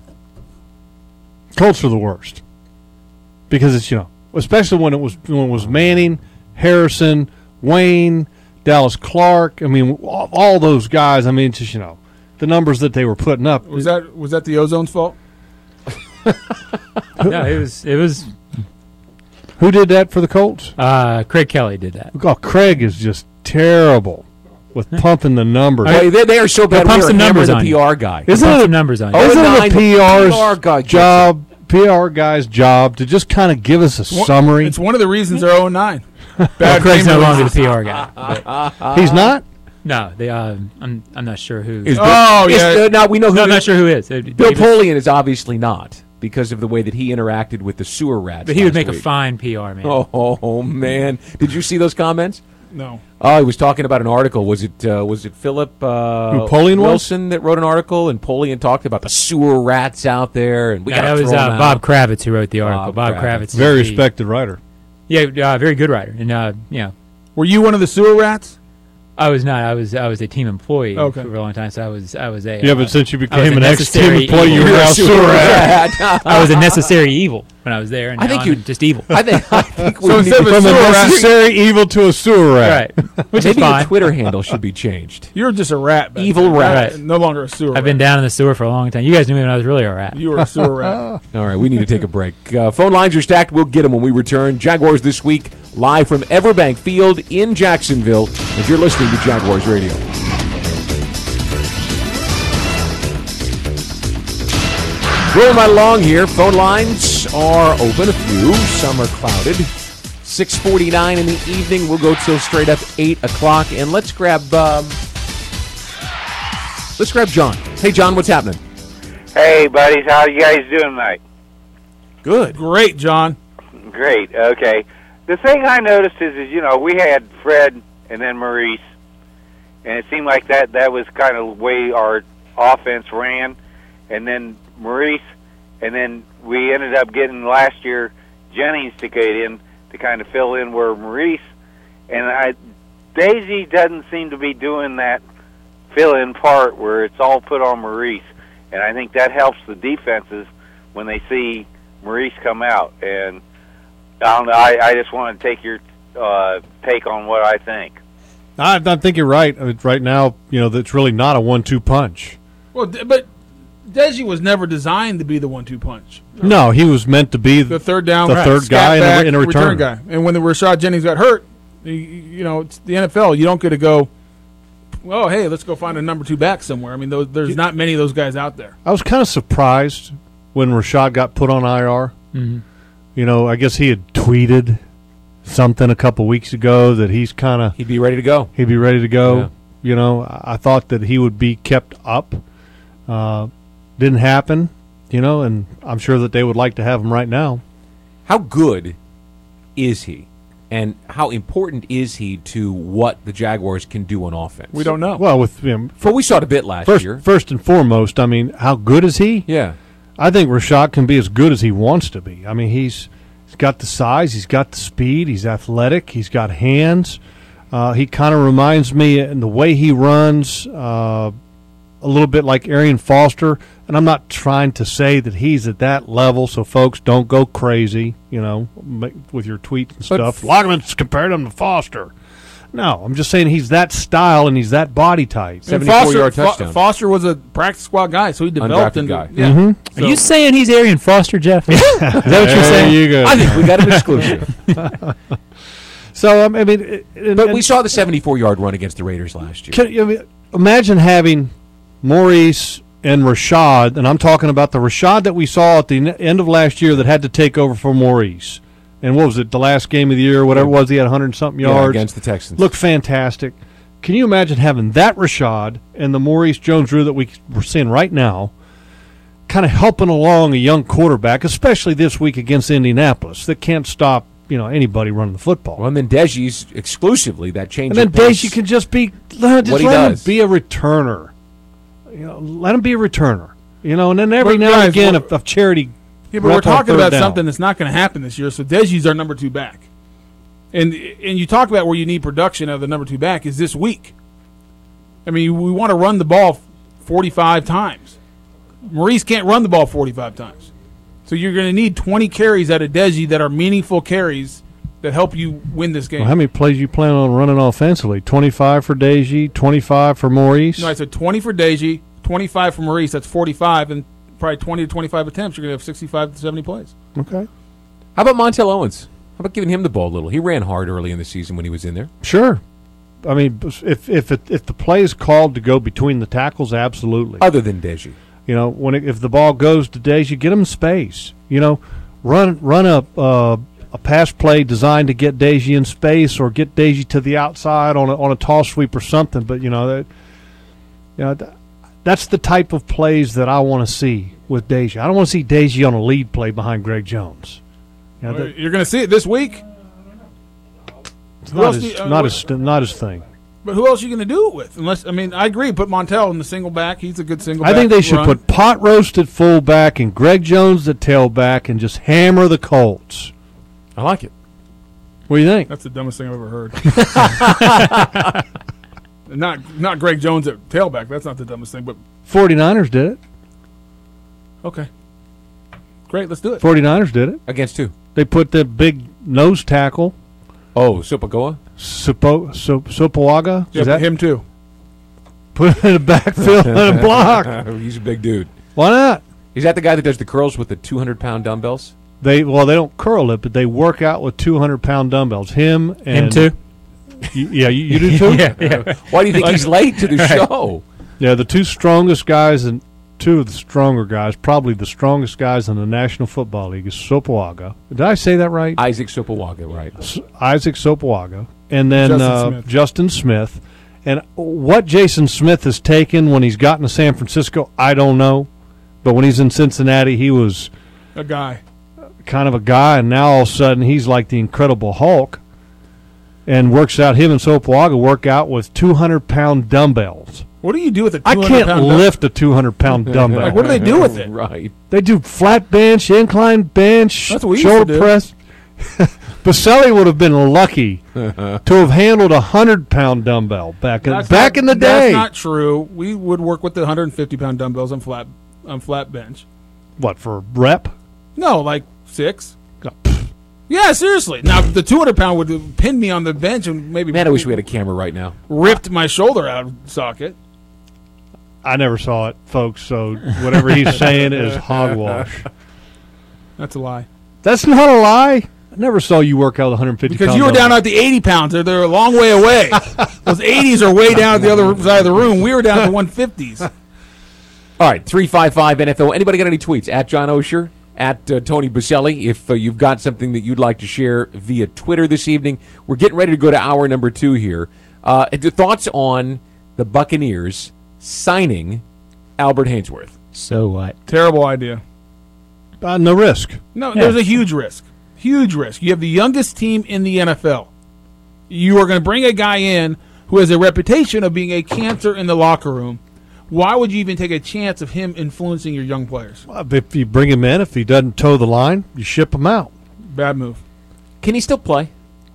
Colts are the worst. Because it's, you know, especially when it was when it was Manning, Harrison, Wayne, Dallas Clark. I mean, all, all those guys. I mean, just, you know, the numbers that they were putting up. Was that was that the Ozone's fault? no, it was it was Who did that for the Colts? uh, Craig Kelly did that. Oh, Craig is just terrible. with pumping the numbers. Well, they, they are so bad. pump We are some numbers hammer on the you. P R guy. Isn't Pump it some numbers on you. Isn't Oh, it nine, the P R's P R guy gets job, P R guy's job to just kind of give us a One- summary? It's one of the reasons they're oh and nine. Well, Bad Craig's no name longer the releases. P R guy. but- He's not? no, they. Uh, I'm. I'm not sure who. Is Oh, Bill- yeah. is, uh, now we know who. no, I'm it not is. sure who is. Uh, Bill Davis- Polian is obviously not because of the way that he interacted with the sewer rats. But he would last make a week. fine P R man. Oh, oh, oh, man! Did you see those comments? No. Oh, he was talking about an article. Was it uh, was it Philip uh, Who, Polian was? Wilson that wrote an article, and Polian talked about the sewer rats out there, and we No, got that was throw uh, 'em out. Bob Kravitz who wrote the article. Bob Bob, Kravitz. Kravitz, is Very the- respected writer. Yeah, uh, very good writer, and uh, yeah, Were you one of the sewer rats? I was not. I was. I was a team employee Okay. for a long time. So I was. I was a. Yeah, uh, but since you I was became a an ex-team necessary employee, evil. you're now sewer rat. I was a necessary evil when I was there, and I now think I'm you- just evil. I think. I think we So need instead of to- a From a sewer rat- necessary evil to a sewer rat. right, which is maybe your fine. Twitter handle should be changed. You were just a rat. back Evil then. rat. Right. No longer a sewer I've been rat. down in the sewer for a long time. You guys knew me when I was really a rat. You were a sewer rat. All right, we need to take a break. Uh, phone lines are stacked. We'll get them when we return. Jaguars this week, live from Everbank Field in Jacksonville. If you're listening to Jaguars Radio. Rolling right along here. Phone lines are open. A few. Some are clouded. six forty-nine in the evening. We'll go till straight up eight o'clock. And let's grab. Um, let's grab John. Hey, John, what's happening? Hey, buddies, how you guys doing tonight? Good. Great, John. Great. Okay. The thing I noticed is, is you know, we had Fred and then Maurice, and it seemed like that that was kind of the way our offense ran, and then Maurice, and then we ended up getting last year Jennings to get in to kind of fill in where Maurice, and I Daisy doesn't seem to be doing that fill-in part where it's all put on Maurice, and I think that helps the defenses when they see Maurice come out. And I don't know, I, I just want to take your uh, take on what I think. I, I think you're right. I mean, right now, you know, that's really not a one two punch. Well, d- but Deji was never designed to be the one-two punch. No, he was meant to be The third down, the right, third scat guy and a, back, and a return returner. guy. And when the Rashad Jennings got hurt, you, you know, it's the N F L. You don't get to go, oh, hey, let's go find a number two back somewhere. I mean, those, there's not many of those guys out there. I was kind of surprised when Rashad got put on I R. Mm-hmm. You know, I guess he had tweeted something a couple weeks ago that he's kind of He'd be ready to go. he'd be ready to go. Yeah. You know, I I thought that he would be kept up. Uh, didn't happen. You know, and I'm sure that they would like to have him right now. How good is he? And how important is he to what the Jaguars can do on offense? We don't know. Well, with him, For we saw it a bit last first, year. first and foremost, I mean, how good is he? Yeah. I think Rashad can be as good as he wants to be. I mean, he's he's got the size, he's got the speed, he's athletic, he's got hands. Uh, he kind of reminds me in the way he runs uh, a little bit like Arian Foster. And I'm not trying to say that he's at that level, so folks don't go crazy, you know, ma- with your tweets and But stuff. Logman's compared him to Foster. No, I'm just saying he's that style and he's that body type. And seventy-four-yard Foster, touchdown. Fo- Foster was a practice squad guy, so he developed Undrafted into guy. Yeah. Mm-hmm. Are you saying he's Arian Foster, Jeff? Is that what you're There saying? you go. I think we got an exclusive. So um, I mean, it- and- But and- we saw the seventy-four-yard run against the Raiders last year. Can, I mean, imagine having Maurice and Rashad, and I'm talking about the Rashad that we saw at the n- end of last year that had to take over for Maurice. And what was it, the last game of the year, whatever it was, he had one hundred something Yeah, yards. against the Texans. Looked fantastic. Can you imagine having that Rashad and the Maurice Jones-Drew that we, we're seeing right now kind of helping along a young quarterback, especially this week against Indianapolis, that can't stop, you know, anybody running the football. Well, and then Deji's exclusively that change. And then of pace. Deji can just be let, just What he let does. him be a returner. You know, let him be a returner. You know, and then every But now guys, and again, we're- if, if charity. Yeah, but rep we're on talking third about down. something that's not going to happen this year. So Deji's our number two back, and and you talk about where you need production of the number two back is this week. I mean, we want to run the ball forty-five times. Maurice can't run the ball forty-five times, so you're going to need twenty carries out of Deji that are meaningful carries that help you win this game. Well, how many plays you plan on running offensively? twenty-five for Deji, twenty-five for Maurice. No, I said twenty for Deji, twenty-five for Maurice. That's forty-five, and probably twenty to twenty-five attempts. You're going to have sixty-five to seventy plays. Okay, How about Montel Owens? How about giving him the ball a little? He ran hard early in the season when he was in there. sure. I mean, if if it, if the play is called to go between the tackles, absolutely. Other than Deji. You know, when it, if the ball goes to Deji, get him space. You know, run run a uh, a pass play designed to get Deji in space, or get Deji to the outside on a, on a toss sweep or something. But you know that, you know, that, that's the type of plays that I want to see with Deji. I don't want to see Deji on a lead play behind Greg Jones. You know, that, You're going to see it this week. it's Who not else his, do you- uh, not what- his not his thing. But who else are you going to do it with? Unless I mean, I agree. Put Montel in the single back. He's a good single. I back think they should run. put pot roasted fullback and Greg Jones at tailback and just hammer the Colts. I like it. What do you think? That's the dumbest thing I've ever heard. not not Greg Jones at tailback. That's not the dumbest thing. But 49ers did it. okay, great. Let's do it. 49ers did it. Against who? They put the big nose tackle, Oh, Supagoa? Supo, Sup, Supawaga. Yeah, Is that him too. put him in the backfield and a block? He's a big dude. Why not? Is that the guy that does the curls with the two hundred pound dumbbells? They well, they don't curl it, but they work out with two hundred pound dumbbells. Him and Him too. You, yeah, you, you do too. yeah, yeah. Why do you think he's late to the show? Yeah, the two strongest guys and two of the stronger guys, probably the strongest guys in the National Football League, is Sopoaga. Did I say that right? Isaac Sopoaga, right. S- Isaac Sopoaga. And then Justin uh, Smith. Justin Smith. And what Jason Smith has taken when he's gotten to San Francisco, I don't know. But when he's in Cincinnati, he was A guy. kind of a guy, and now all of a sudden he's like the Incredible Hulk. And works out, him and Sopoaga work out with two hundred pound dumbbells. What do you do with a I two hundred can't pound lift a two hundred pound dumbbell. Like, what do they do with it? Right. They do flat bench, incline bench, That's what we used shoulder to do. press. Baselli would have been lucky to have handled a hundred pound dumbbell back in, That's back not- in the day. That's not true. We would work with the one hundred fifty pound dumbbells on flat on flat bench. What, for rep? No, like six. Yeah, seriously. Now the two hundred pound would have pinned me on the bench and maybe Man, I wish we had a camera right now. ripped my shoulder out of socket. I never saw it, folks. So whatever he's saying is hogwash. That's a lie. That's not a lie. I never saw you work out one hundred fifty. Because pound you were down dumbbell. at the eighty pounds. They're, they're a long way away. Those eighties are way down at the other side of the room. We were down at the one fifties. All right, three five five N F L. Anybody got any tweets? At John Osher, at uh, Tony Baselli. If uh, you've got something that you'd like to share via Twitter this evening, we're getting ready to go to hour number two here. Uh, the thoughts on the Buccaneers signing Albert Hainsworth? So what? Terrible idea. Uh, no risk. No, there's a huge risk. Huge risk. You have the youngest team in the N F L. You are going to bring a guy in who has a reputation of being a cancer in the locker room. Why would you even take a chance of him influencing your young players? Well, if you bring him in, if he doesn't toe the line, you ship him out. Bad move. Can he still play?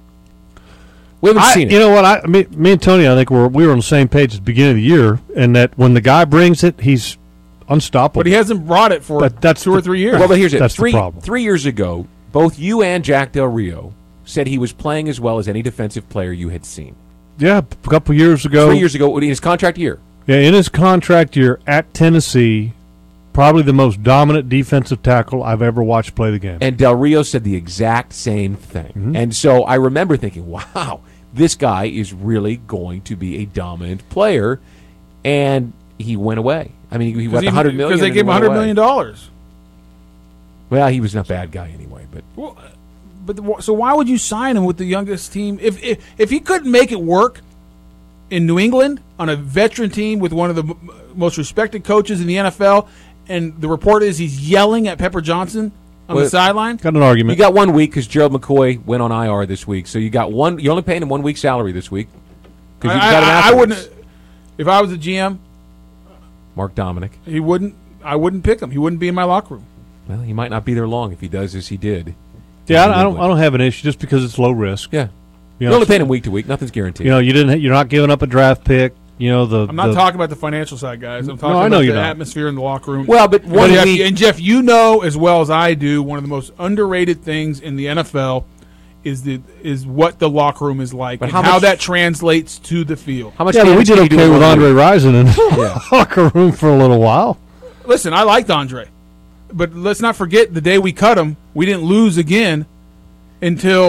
We haven't I, seen it. you know what? I me, me and Tony, I think we're we were on the same page at the beginning of the year, and that when the guy brings it, he's unstoppable. But he hasn't brought it for But that's two or the- three years. Well, but here's it. That's the three, problem. three years ago, both you and Jack Del Rio said he was playing as well as any defensive player you had seen. Yeah, a couple years ago. Three years ago, in his contract year. Yeah, in his contract year at Tennessee, probably the most dominant defensive tackle I've ever watched play the game. And Del Rio said the exact same thing. Mm-hmm. And so I remember thinking, wow, this guy is really going to be a dominant player. And he went away. I mean, he, he got the one hundred million Because they and gave him he one went hundred million away. dollars. Well, he was not a bad guy anyway. But Well, but the, so why would you sign him with the youngest team if if if he couldn't make it work in New England on a veteran team with one of the m- most respected coaches in the N F L, and the report is he's yelling at Pepper Johnson on Well, the sideline? Got an argument. you got one week because Gerald McCoy went on I R this week. So you got one. You're only paying him one week's salary this week. 'Cause I, you got him I, I afterwards. wouldn't. If I was a G M, Mark Dominic. he wouldn't. I wouldn't pick him. He wouldn't be in my locker room. Well, he might not be there long if he does as he did. yeah, I, I don't. I don't have an issue just because it's low risk. Yeah. You You're know, only paying him week to week. Nothing's guaranteed. You know, you didn't. You're not giving up a draft pick. You know the. I'm not the, talking about the financial side, guys. I'm talking I know about you're the not. atmosphere in the locker room. Well, but one And Jeff, week- and Jeff, you know as well as I do, one of the most underrated things in the N F L is the is what the locker room is like But and how how, much- that translates to the field. How much Yeah, but we damage did can you do okay in with one Andre week? Rison in the locker room for a little while. Listen, I liked Andre, but let's not forget the day we cut him, we didn't lose again until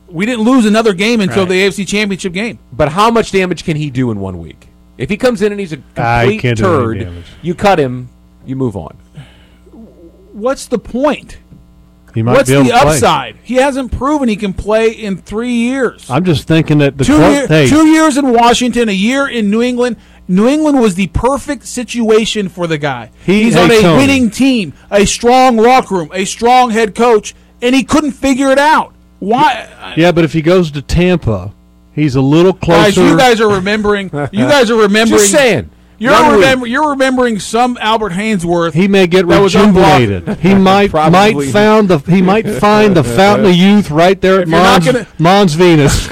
we didn't lose another game until Right. the A F C Championship game. But how much damage can he do in one week? If he comes in and he's a Ah, he complete can't do any turd, damage. you cut him, you move on. What's the point? He might What's be able the to play. upside? He hasn't proven he can play in three years. I'm just thinking that the two, clo- year, hey, two years in Washington, a year in New England. New England was the perfect situation for the guy. He- He's hey, on a Tony. winning team, a strong locker room, a strong head coach, and he couldn't figure it out. Why? yeah, but if he goes to Tampa, he's a little Guys, closer. you guys are remembering. You guys are remembering. Just saying. You're One week. remember, You're remembering some Albert Hainsworth. He may get That was rejuvenated. He might Probably. might found the he might find the fountain of youth right there at If you're not Mons, gonna- Mons Venus.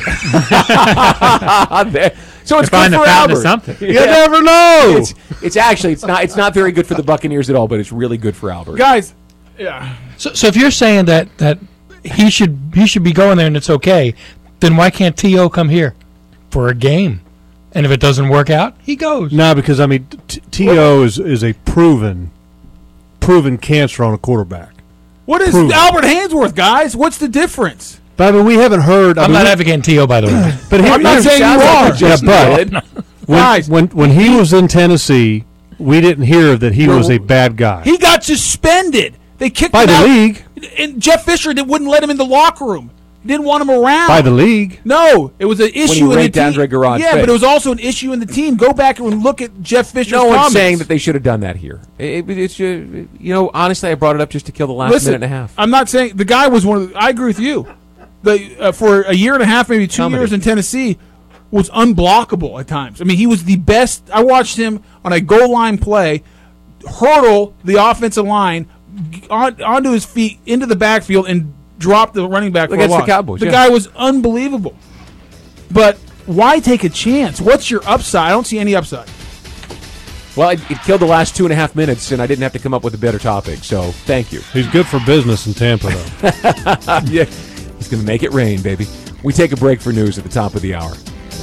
There. So it's Find good the for fountain Albert. of something. You never know. It's, it's actually it's not it's not very good for the Buccaneers at all, but it's really good for Albert. Guys, yeah. So, so if you're saying that that he should he should be going there and it's okay, then why can't T O come here for a game? And if it doesn't work out, he goes. No, because I mean, t- T O is is a proven proven cancer on a quarterback. What is Prove it. Albert Hainsworth, guys? What's the difference? But I mean, we haven't heard. I I'm mean, not we- advocating T O, by the way. But here, I'm not here's- saying you Sounds like are. you just Yeah, did. but when, Guys, when when he was in Tennessee, we didn't hear that he was a bad guy He got suspended. They kicked by him the out. league. And Jeff Fisher did, wouldn't let him in the locker room. He didn't want him around. By the league. No, it was an issue he in the raked team. Andre Garrod's yeah, face. but it was also an issue in the team. Go back and look at Jeff Fisher's No one's comments. saying that they should have done that here. It, it- it's just, you know, honestly, I brought it up just to kill the last Listen, minute and a half. I'm not saying the guy was one of the, I agree with you. The uh, for a year and a half, maybe two Tell me. years in Tennessee, was unblockable at times. I mean, he was the best. I watched him on a goal line play, hurdle the offensive line g- on, onto his feet into the backfield and drop the running back for a Against the loss. Cowboys, The yeah. guy was unbelievable. But why take a chance? What's your upside? I don't see any upside. Well, it, it killed the last two and a half minutes, and I didn't have to come up with a better topic, so thank you. He's good for business in Tampa, though. Yeah, he's going to make it rain, baby. We take a break for news at the top of the hour.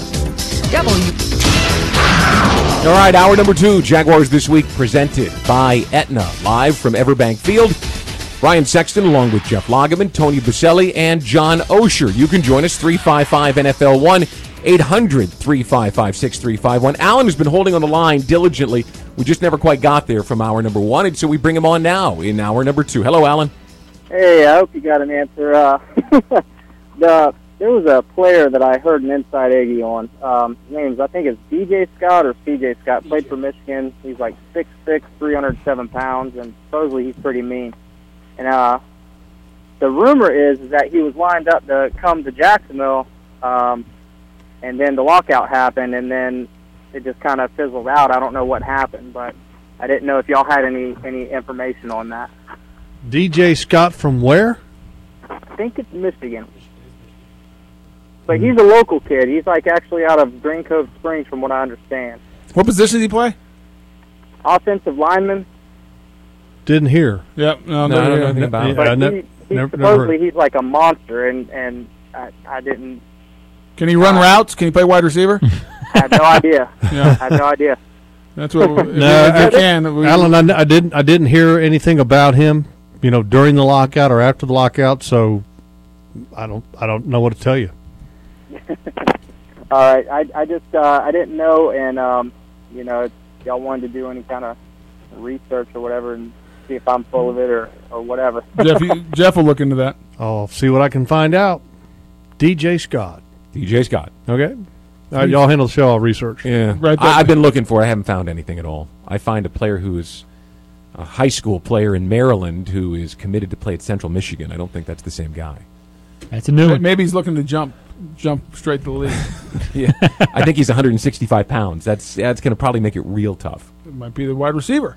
All right, hour number two, Jaguars This Week, presented by Aetna, live from Everbank Field. Ryan Sexton, along with Jeff Lageman, Tony Baselli, and John Osher. You can join us, three five five N F L one, eight hundred, three five five, six three five one. Alan has been holding on the line diligently. We just never quite got there from hour number one, and so we bring him on now in hour number two. Hello, Alan. Hey, I hope you got an answer. Uh, the there was a player that I heard an inside Aggie on. Um, his name's I think it's D J Scott or C J Scott. Played for Michigan. He's like six six, three hundred seven pounds, and supposedly he's pretty mean. And uh, the rumor is, is that he was lined up to come to Jacksonville, um, and then the lockout happened, and then it just kind of fizzled out. I don't know what happened, but I didn't know if y'all had any any information on that. D J Scott from where? I think it's Michigan. But he's a local kid. He's like actually out of Green Cove Springs, from what I understand. What position did he play? Offensive lineman. Didn't hear. Yep. No, No, I don't know yeah. anything about it. But I ne- he, he never- never supposedly heard. he's like a monster, and and I, I didn't. Can he run routes? Can he play wide receiver? I had no idea. Yeah. I had no idea. That's what. If, No, if you I- can, we, Alan, I, I didn't. I didn't hear anything about him. You know, during the lockout or after the lockout. So, I don't. I don't know what to tell you. All right, I I just uh, I didn't know, and um, you know, if y'all wanted to do any kind of research or whatever, and see if I'm full of it or or whatever. Jeff, you- Jeff will look into that. I'll see what I can find out. D J Scott. D J Scott. Okay. All right, y'all handle the show. I'll research. Yeah, Right there. I, I've been looking for it. I haven't found anything at all. I find a player who is a high school player in Maryland who is committed to play at Central Michigan. I don't think that's the same guy. That's a new one. Maybe he's looking to jump jump straight to the league. Yeah, I think he's one hundred sixty-five pounds. That's that's going to probably make it real tough. It might be the wide receiver.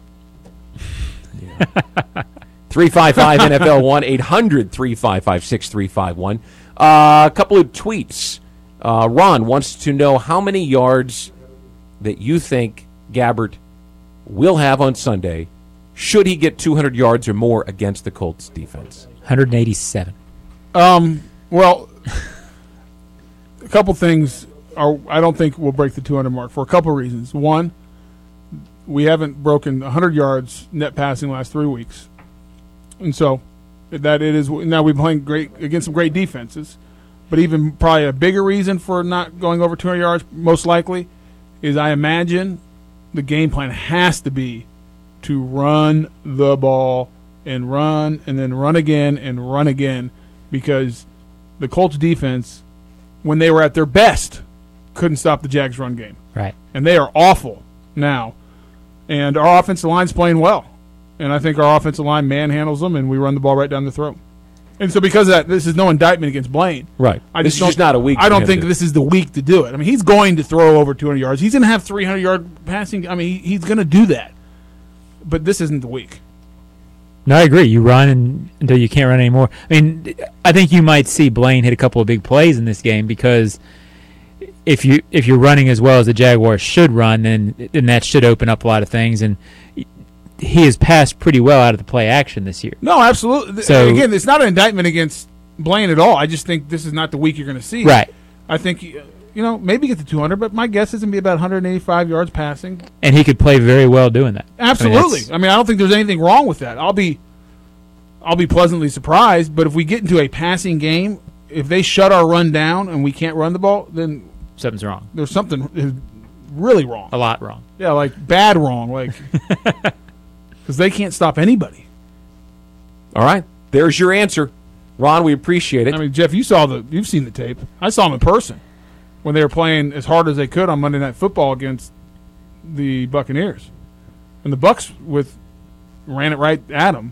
three five five N F L one, eight hundred, three five five, six three five one. Uh, a couple of tweets. Uh, Ron wants to know how many yards that you think Gabbert will have on Sunday should he get two hundred yards or more against the Colts defense. one hundred eighty-seven. Um. Well, a couple things are. I don't think we'll break the two hundred mark for a couple reasons. One, we haven't broken one hundred yards net passing last three weeks, and so that it is now we're playing great against some great defenses. But even probably a bigger reason for not going over two hundred yards, most likely, is I imagine the game plan has to be to run the ball and run and then run again and run again, because the Colts defense, when they were at their best, couldn't stop the Jags run game. Right. And they are awful now. And our offensive line's playing well. And I think our offensive line manhandles them, and we run the ball right down the throat. And so because of that, this is no indictment against Blaine. Right. I This just is don't- just not a week I for don't him think to- this is the week to do it. I mean, he's going to throw over two hundred yards. He's going to have three hundred yard passing. I mean, he, he's going to do that. But this isn't the week. No, I agree. You run and, until you can't run anymore. I mean, I think you might see Blaine hit a couple of big plays in this game, because if you if you're running as well as the Jaguars should run, then then that should open up a lot of things. And he has passed pretty well out of the play action this year. No, absolutely. So- Again, it's not an indictment against Blaine at all. I just think this is not the week you're going to see. Right. I think, you know, maybe get to two hundred, but my guess is going to be about one hundred eighty-five yards passing. And he could play very well doing that. Absolutely. I mean, that's- I mean, I don't think there's anything wrong with that. I'll be, I'll be pleasantly surprised. But if we get into a passing game, if they shut our run down and we can't run the ball, then something's wrong. There's something really wrong. A lot wrong. Yeah, like bad wrong, like because they can't stop anybody. All right, there's your answer, Ron. We appreciate it. I mean, Jeff, you saw the, you've seen the tape. I saw them in person when they were playing as hard as they could on Monday Night Football against the Buccaneers, and the Bucks with ran it right at them.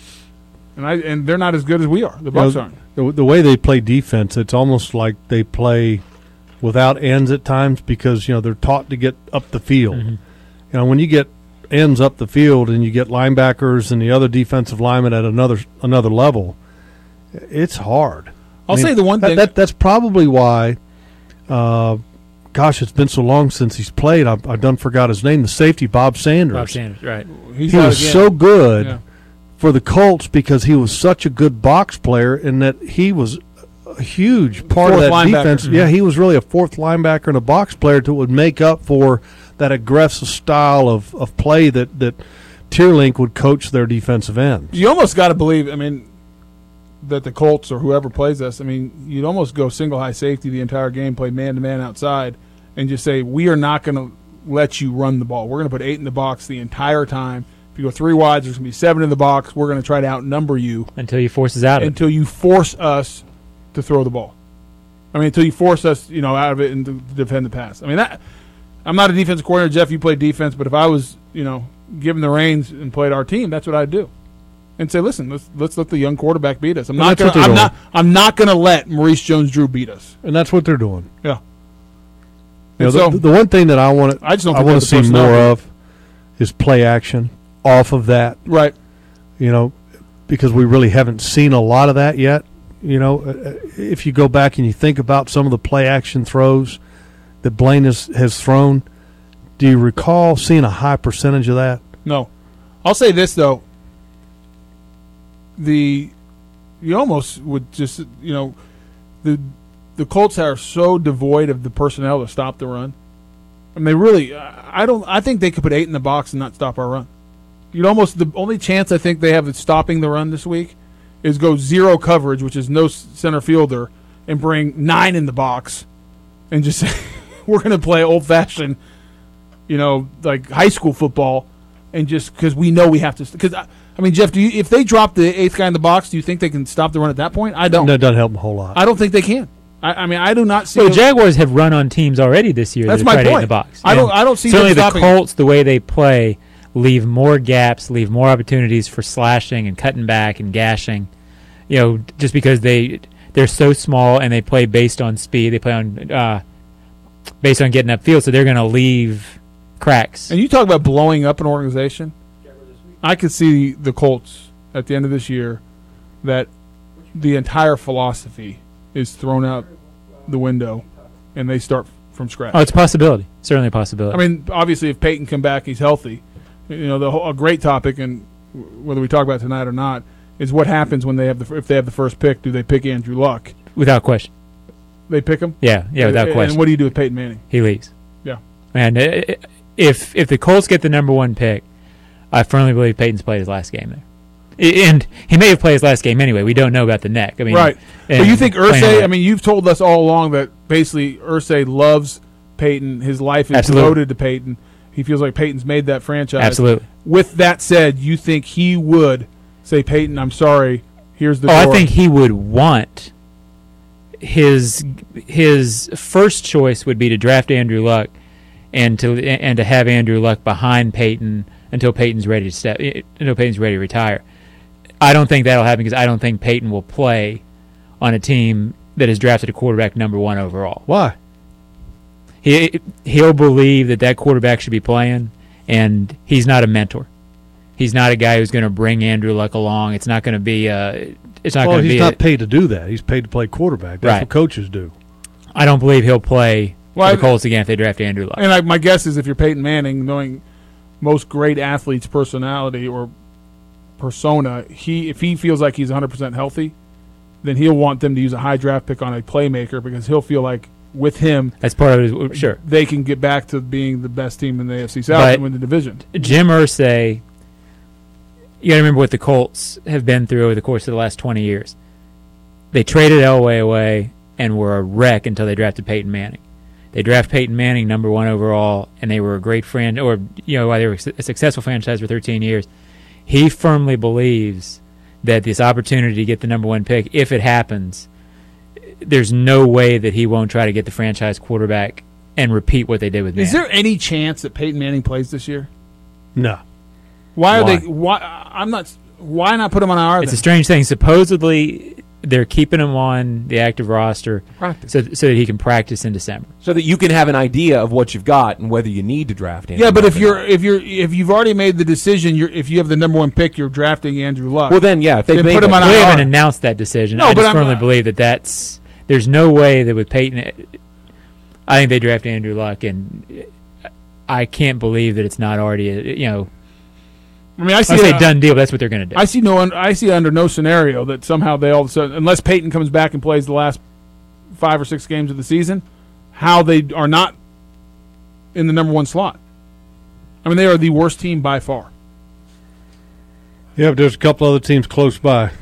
And I and they're not as good as we are. The Bucks You know, aren't. The, the way they play defense, it's almost like they play without ends at times, because you know they're taught to get up the field. Mm-hmm. You know, when you get ends up the field and you get linebackers and the other defensive linemen at another another level, it's hard. I'll say the one that, thing- that that's probably why. Uh, gosh, it's been so long since he's played. I've, I've done forgot his name. The safety, Bob Sanders. Bob Sanders, right. He's he out was again. so good Yeah. for the Colts because he was such a good box player, and that he was a huge part Fourth of that linebacker. defense. Mhm. Yeah, he was really a fourth linebacker and a box player that would make up for that aggressive style of, of play that, that Tierlink would coach their defensive ends. You almost got to believe, I mean, that the Colts or whoever plays us, I mean, you'd almost go single high safety the entire game, play man-to-man outside, and just say, we are not going to let you run the ball. We're going to put eight in the box the entire time. If you go three wides, there's going to be seven in the box. We're going to try to outnumber you. Until he forces out of it. Until you force us to throw the ball. I mean, until you force us, you know, out of it and to defend the pass. I mean, that. I'm not a defensive coordinator, Jeff. You play defense, but if I was, you know, given the reins and played our team, that's what I'd do, and say, listen, let's let's let the young quarterback beat us. I'm And not that's going. what I'm they're not. I'm not going to let Maurice Jones-Drew beat us. And that's what they're doing. Yeah. You know, And the, so- the one thing that I want to I just don't I think want we to have the see more personnel. of is play action off of that. Right. You know, because we really haven't seen a lot of that yet. You know, uh, if you go back and you think about some of the play action throws that Blaine has, has thrown, do you recall seeing a high percentage of that? No. I'll say this though. The you almost would just you know the the Colts are so devoid of the personnel to stop the run. I mean, they really. I don't. I think they could put eight in the box and not stop our run. You'd almost the only chance I think they have of stopping the run this week is go zero coverage, which is no center fielder, and bring nine in the box, and just say we're going to play old fashioned, you know, like high school football, and just because we know we have to. Because I, I mean, Jeff, do you, if they drop the eighth guy in the box, do you think they can stop the run at that point? I don't. That doesn't help them a whole lot. I don't think they can. I, I mean, I do not see. Well, the Jaguars have run on teams already this year. That's that my try to hit point. the box. I don't- And I don't see certainly them the stopping. Colts. The way they play, leave more gaps, leave more opportunities for slashing and cutting back and gashing. You know, just because they they're so small and they play based on speed. They play on uh, based on getting upfield, so they're going to leave cracks. And you talk about blowing up an organization. I could see the Colts at the end of this year that the entire philosophy is thrown out the window, and they start from scratch. Oh, it's a possibility. Certainly a possibility. I mean, obviously, if Peyton come back, he's healthy. You know, the whole, a great topic, and whether we talk about it tonight or not, is what happens when they have the if they have the first pick. Do they pick Andrew Luck? Without question. They pick him. Yeah, yeah, without and, question. And what do you do with Peyton Manning? He leaves. Yeah. And uh, if if the Colts get the number one pick, I firmly believe Peyton's played his last game there. And he may have played his last game anyway. We don't know about the neck. I mean, right. But you think playing Irsay, away. I mean, you've told us all along that basically Irsay loves Peyton. His life is Absolutely. devoted to Peyton. He feels like Peyton's made that franchise. Absolutely. With that said, you think he would say, Peyton, I'm sorry, here's the Oh, door. I think he would want his his first choice would be to draft Andrew Luck and to and to have Andrew Luck behind Peyton until Peyton's ready to step until Peyton's ready to retire. I don't think that'll happen because I don't think Peyton will play on a team that has drafted a quarterback number one overall. Why? He he'll believe that that quarterback should be playing, and he's not a mentor. He's not a guy who's going to bring Andrew Luck along. It's not going to be a. It's not well, going to be. he's not a, paid to do that. He's paid to play quarterback. That's Right. what coaches do. I don't believe he'll play Well, for the I- Colts again if they draft Andrew Luck. And I, my guess is if you're Peyton Manning, knowing most great athletes' personality or persona, he if he feels like he's one hundred percent healthy, then he'll want them to use a high draft pick on a playmaker because he'll feel like with him, That's part of it. Sure. they can get back to being the best team in the A F C South But- and win the division. Jim Irsay, you got to remember what the Colts have been through over the course of the last twenty years. They traded Elway away and were a wreck until they drafted Peyton Manning. They draft Peyton Manning number one overall, and they were a great friend, or you know, while they were a successful franchise for thirteen years. He firmly believes that this opportunity to get the number one pick, if it happens, there's no way that he won't try to get the franchise quarterback and repeat what they did with Manning. Is there any chance that Peyton Manning plays this year? No. Why are Why? they? Why I'm not. Why not put him on I R? It's then? a strange thing. Supposedly, they're keeping him on the active roster Practice. so, so that he can practice in December. So that you can have an idea of what you've got and whether you need to draft Andrew Yeah, but Luck if or you're not. if you're if you've already made the decision, you're if you have the number one pick, you're drafting Andrew Luck. Well, then, yeah, if they've Then made put him that- on We I R. haven't announced that decision. No, I but just I'm- firmly believe that that's there's no way that with Peyton, I think they draft Andrew Luck, and I can't believe that it's not already a, you know. I mean, I see I say a- done deal. But that's what they're going to do. I see no. I see under no scenario that somehow they all of a sudden, unless Peyton comes back and plays the last five or six games of the season, how they are not in the number one slot. I mean, they are the worst team by far. Yeah, but there's a couple other teams close by.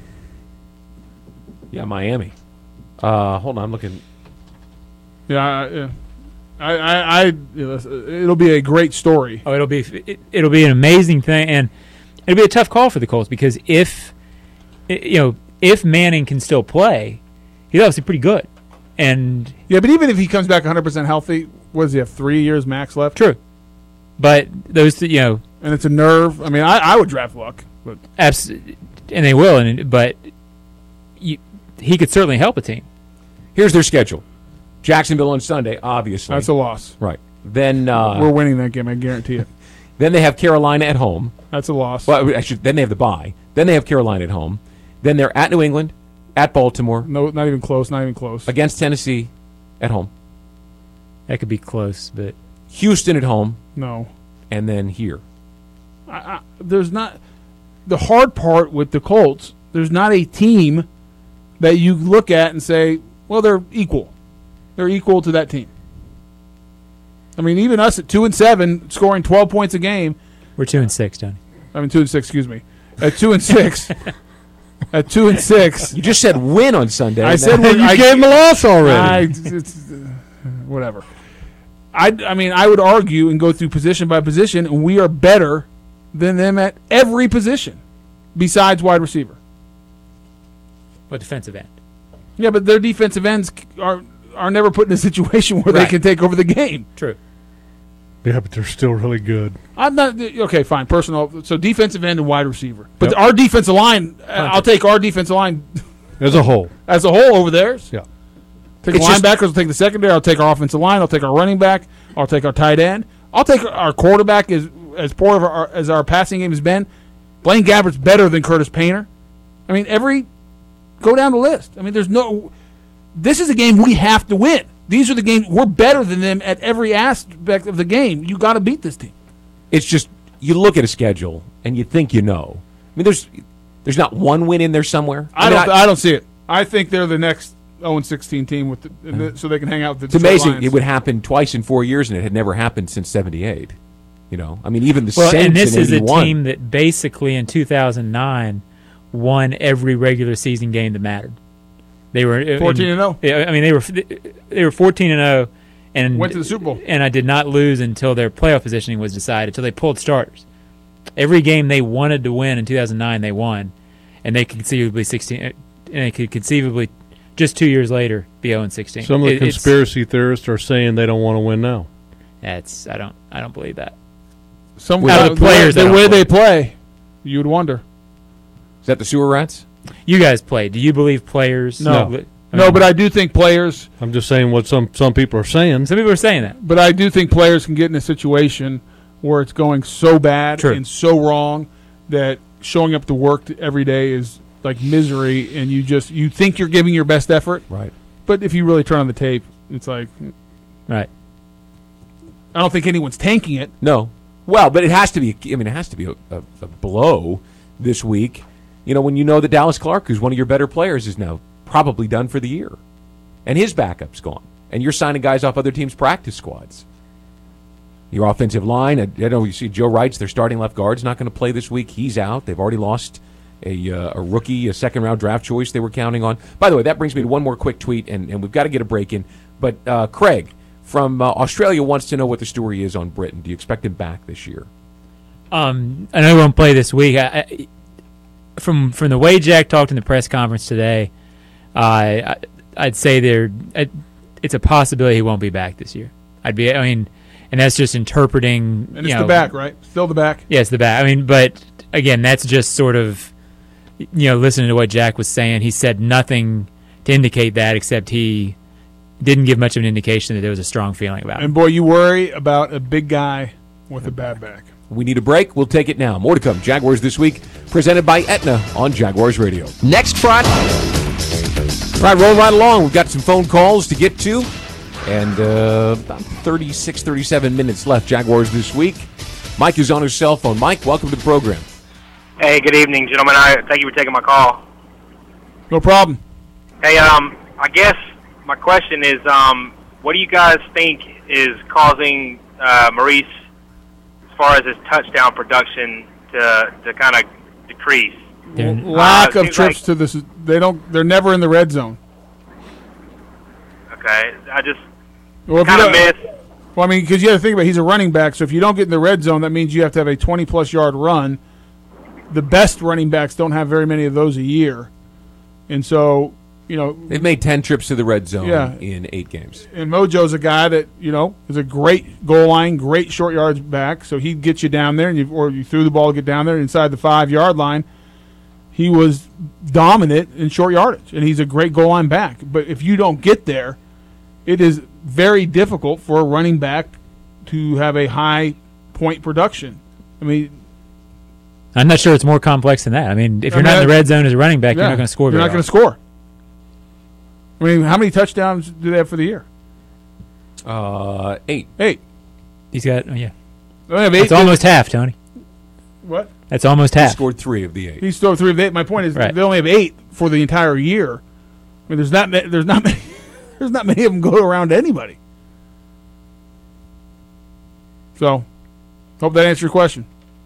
Yeah, Miami. Uh, hold on, I'm looking. Yeah, I, yeah. I, I, I you know, it'll be a great story. Oh, it'll be it, it'll be an amazing thing, and it'll be a tough call for the Colts because if you know if Manning can still play, he's obviously pretty good, and Yeah, but even if he comes back one hundred percent healthy, what does he have? Three years max left. true. But those you know, And it's a nerve. I mean, I, I would draft Luck, but abs- and they will, and but you, he could certainly help a team. Here's their schedule: Jacksonville on Sunday, obviously. that's a loss. right. Then uh, We're winning that game. I guarantee it. then they have Carolina at home. That's a loss. Well, actually, then they have the bye. Then they have Carolina at home. Then they're at New England, at Baltimore, No, not even close. Not even close. against Tennessee, at home. That could be close, but Houston at home, No. and then here. I, I, there's not the hard part with the Colts. There's not a team that you look at and say, well, they're equal. They're equal to that team. I mean, even us at two and seven, scoring twelve points a game. we're two and six, Tony. I mean, two and six. Excuse me. At two and six. At two and six. You just said win on Sunday. I and said that- we- You I- gave him a loss already. I, it's, uh, whatever. I, I mean, I would argue and go through position by position, and we are better than them at every position, besides wide receiver. What defensive end? Yeah, but their defensive ends are are never put in a situation where they Right. can take over the game. True. Yeah, but they're still really good. I'm not okay. Fine, personal. So defensive end and wide receiver, but Yep. our defensive line. uh, I'll take our defensive line As a whole. as a whole over theirs. Yeah. Take It's the just- linebackers. I'll take the secondary. I'll take our offensive line. I'll take our running back. I'll take our tight end. I'll take our quarterback as as poor of our, as our passing game has been. Blaine Gabbert's better than Curtis Painter. I mean, every go down the list. I mean, there's no. This is a game we have to win. These are the games we're better than them at every aspect of the game. You got to beat this team. It's just you look at a schedule and you think you know. I mean, there's there's not one win in there somewhere. I, mean, don't. I, don't see it. I think they're the next oh and sixteen team with the, and the, so they can hang out with the It's Detroit amazing. Lions. It would happen twice in four years, and it had never happened since seventy-eight. You know, I mean, even the well, Saints and this in is a eighty-one. team that basically in two thousand nine won every regular season game that mattered. They were fourteen and oh. I mean, they were they were fourteen and oh, and went to the Super Bowl. And I did not lose until their playoff positioning was decided. Until they pulled starters. Every game they wanted to win in two thousand nine, they won, and they could conceivably sixteen, and they could conceivably just two years later be oh and sixteen. Some of the It- conspiracy theorists are saying they don't want to win now. That's I don't I don't believe that. Some Out uh, of the players, the I don't way they believe. play, you would wonder. Is that the Sewer Rats? You guys play. Do you believe players? No. li- I No, mean, but I do think players. I'm just saying what some some people are saying. Some people are saying that. But I do think players can get in a situation where it's going so bad True. and so wrong that showing up to work t- every day is like misery, and you just you think you're giving your best effort, right? But if you really turn on the tape, it's like, right. I don't think anyone's tanking it. No. Well, but it has to be. I mean, it has to be a, a, a blow this week. You know, when you know that Dallas Clark, who's one of your better players, is now probably done for the year, and his backup's gone, and you're signing guys off other teams' practice squads. Your offensive line, I, I know you see Joe Wright's their starting left guard's not going to play this week. He's out. They've already lost a, uh, a rookie, a second round draft choice they were counting on. By the way, that brings me to one more quick tweet, and, and we've got to get a break in. But uh, Craig from uh, Australia wants to know what the story is on Britton. Do you expect him back this year? Um, I know he won't play this week. I, I, from from the way Jack talked in the press conference today, uh, I, I'd say there I, it's a possibility he won't be back this year. I'd be. I mean, and that's just interpreting. And it's you the know, back, right? Still the back. Yeah, it's the back. I mean, but again, that's just sort of, you know, listening to what Jack was saying. He said nothing to indicate that, except he didn't give much of an indication that there was a strong feeling about it. And boy, you worry about a big guy with a bad back. We need a break. We'll take it now. More to come. Jaguars This Week, presented by Aetna on Jaguars Radio. Next Friday. All right, rolling right along. We've got some phone calls to get to. And uh, about thirty-six, thirty-seven minutes left. Jaguars This Week. Mike is on his cell phone. Mike, welcome to the program. Hey, good evening, gentlemen. I thank you for taking my call. No problem. Hey, um, I guess my question is, um, what do you guys think is causing uh, Maurice, as far as his touchdown production, to to kind of decrease? L- lack Uh, of seems trips like- to this. They don't. They're never in the red zone. Okay, I just Well, if you kind of don't- miss. Well, I mean, because you got to think about it, he's a running back, so if you don't get in the red zone, that means you have to have a twenty-plus yard run. The best running backs don't have very many of those a year. And so, you know... They've made ten trips to the red zone Yeah. in eight games. And Mojo's a guy that, you know, is a great goal line, great short yards back, so he'd get you down there, and you, or you threw the ball to get down there inside the five-yard line. He was dominant in short yardage, and he's a great goal line back. But if you don't get there, it is very difficult for a running back to have a high point production. I mean, I'm not sure it's more complex than that. I mean, if I you're mean, not in the that- red zone as a running back, yeah, you're not going to score You're very not going to often. score. I mean, how many touchdowns do they have for the year? Uh, eight. Eight. He's got, oh, yeah. They only have eight. That's almost half, Tony. What? That's almost He half. scored three of the eight. He scored three of eight. My point is, Right. they only have eight for the entire year. I mean, there's not ma- there's not many there's not many of them go around to anybody. So, hope that answers your question.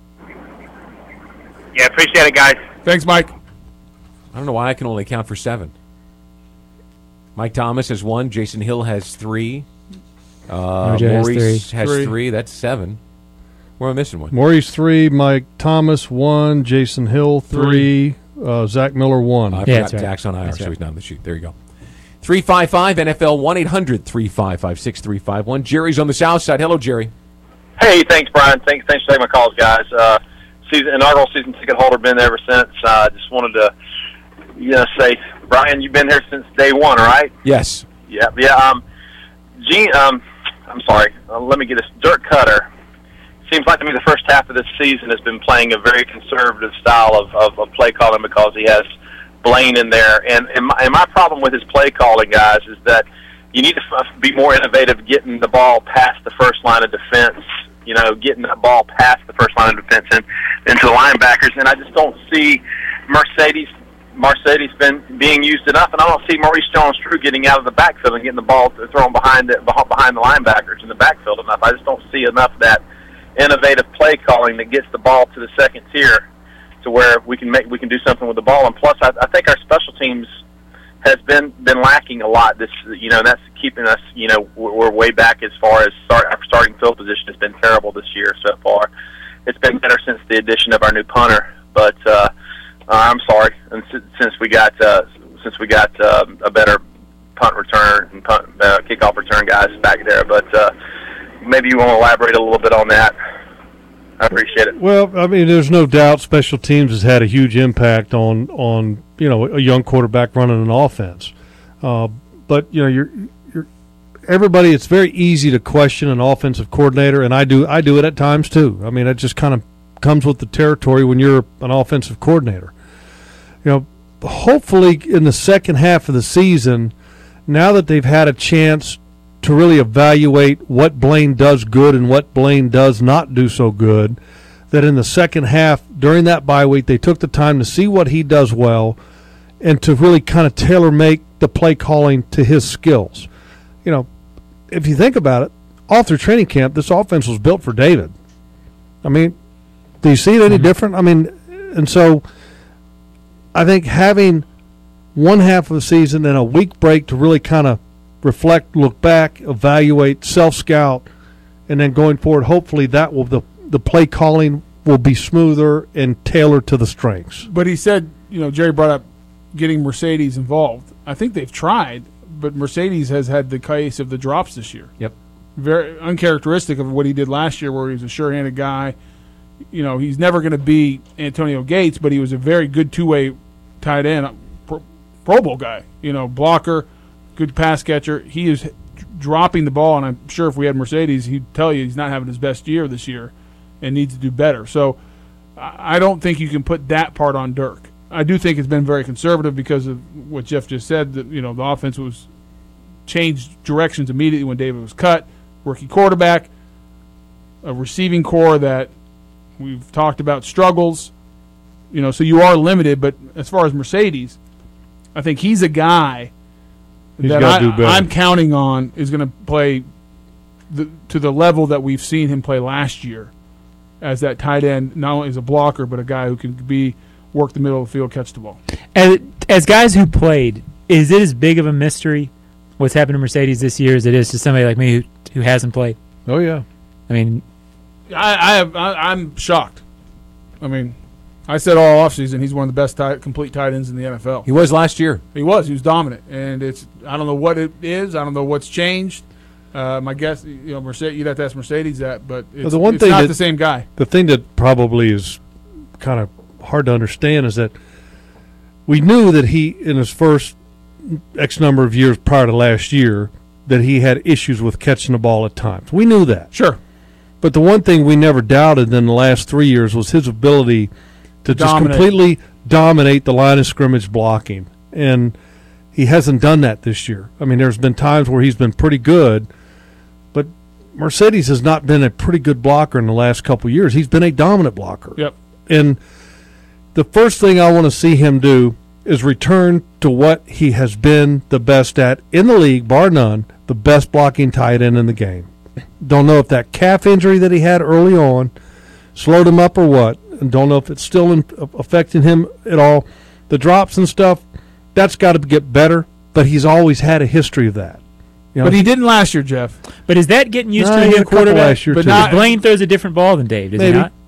Yeah, appreciate it, guys. Thanks, Mike. I don't know why I can only count for seven. Mike Thomas has one. Jason Hill has three. Uh, Mojo has Maurice three. has Three. three. That's seven. Where am I missing one? Maurice three, Mike Thomas one, Jason Hill three, uh, Zach Miller one. I Yeah, forgot that's right. Zach's on I R, That's so right. he's not on the sheet. There you go. three five five N F L one eight hundred three five five six three five one. Jerry's on the south side. Hello, Jerry. Hey, thanks, Brian. Thanks, thanks for taking my calls, guys. Uh, season inaugural season ticket holder, been there ever since. I uh, just wanted to, you know, say, Brian, you've been here since day one, right? Yes. Yeah, yeah. Um, Gene, um, I'm sorry. Uh, let me get this. Dirk Cutter. Seems like to me the first half of this season has been playing a very conservative style of, of, of play calling because he has Blaine in there. And, and, my, and my problem with his play calling, guys, is that you need to f- be more innovative getting the ball past the first line of defense, you know, getting the ball past the first line of defense and into the linebackers. And I just don't see Mercedes Mercedes been being used enough, and I don't see Maurice Jones-Drew getting out of the backfield and getting the ball thrown behind the, behind the linebackers in the backfield enough. I just don't see enough of that innovative play calling that gets the ball to the second tier, to where we can make we can do something with the ball. And plus, I, I think our special teams has been been lacking a lot. This, you know, that's keeping us, you know, we're, we're way back as far as start, our starting field position has been terrible this year so far. It's been better since the addition of our new punter, but uh, uh, I'm sorry, and since, since we got uh, since we got uh, a better punt return and punt, uh, kickoff return guys back there. But uh, maybe you want to elaborate a little bit on that. I appreciate it. Well, I mean, there's no doubt special teams has had a huge impact on, on you know, a young quarterback running an offense. Uh, but, you know, you're, you're everybody, it's very easy to question an offensive coordinator, and I do I do it at times too. I mean, it just kind of comes with the territory when you're an offensive coordinator. You know, hopefully in the second half of the season, now that they've had a chance to really evaluate what Blaine does good and what Blaine does not do so good, that in the second half, during that bye week, they took the time to see what he does well and to really kind of tailor-make the play calling to his skills. You know, if you think about it, all through training camp, this offense was built for David. I mean, do you see it any mm-hmm. different? I mean, and so I think having one half of the season and a week break to really kind of reflect, look back, evaluate, self-scout, and then going forward, hopefully that will the the play calling will be smoother and tailored to the strengths. But he said, you know, Jerry brought up getting Mercedes involved. I think they've tried, but Mercedes has had the case of the drops this year. Yep. Very uncharacteristic of what he did last year, where he was a sure-handed guy. You know, he's never going to be Antonio Gates, but he was a very good two-way tight end, Pro, Pro Bowl guy. You know, blocker, good pass catcher. He is dropping the ball, and I'm sure if we had Mercedes, he'd tell you he's not having his best year this year and needs to do better. So I don't think you can put that part on Dirk. I do think it's been very conservative because of what Jeff just said, that, you know, the offense was changed directions immediately when David was cut, rookie quarterback, a receiving core that we've talked about struggles, you know, so you are limited. But as far as Mercedes, I think he's a guy He's that got to do I, better. I'm counting on is going to play the, to the level that we've seen him play last year as that tight end, not only as a blocker, but a guy who can be work the middle of the field, catch the ball. As, as guys who played, is it as big of a mystery what's happened to Mercedes this year as it is to somebody like me who, who hasn't played? Oh, yeah. I mean, I, I have, I, I'm shocked. I mean, I said all offseason he's one of the best tight, complete tight ends in the N F L. He was last year. He was. He was dominant. And it's I don't know what it is. I don't know what's changed. Uh, my guess, you know, Mercedes, you'd have to ask Mercedes that, but it's, well, the one it's thing not that, the same guy. The thing that probably is kind of hard to understand is that we knew that he, in his first X number of years prior to last year, that he had issues with catching the ball at times. We knew that. Sure. But the one thing we never doubted in the last three years was his ability to just Dominate. completely dominate the line of scrimmage blocking. And he hasn't done that this year. I mean, there's been times where he's been pretty good, but Mercedes has not been a pretty good blocker in the last couple of years. He's been a dominant blocker. Yep. And the first thing I want to see him do is return to what he has been the best at in the league, bar none, the best blocking tight end in the game. Don't know if that calf injury that he had early on slowed him up or what, and don't know if it's still in, affecting him at all. The drops and stuff, that's got to get better, but he's always had a history of that. You know, but he didn't last year, Jeff. But is that getting used No, to he a had new a couple quarterback? last year, but too. not, Blaine throws a different ball than Dave, does Maybe. he not?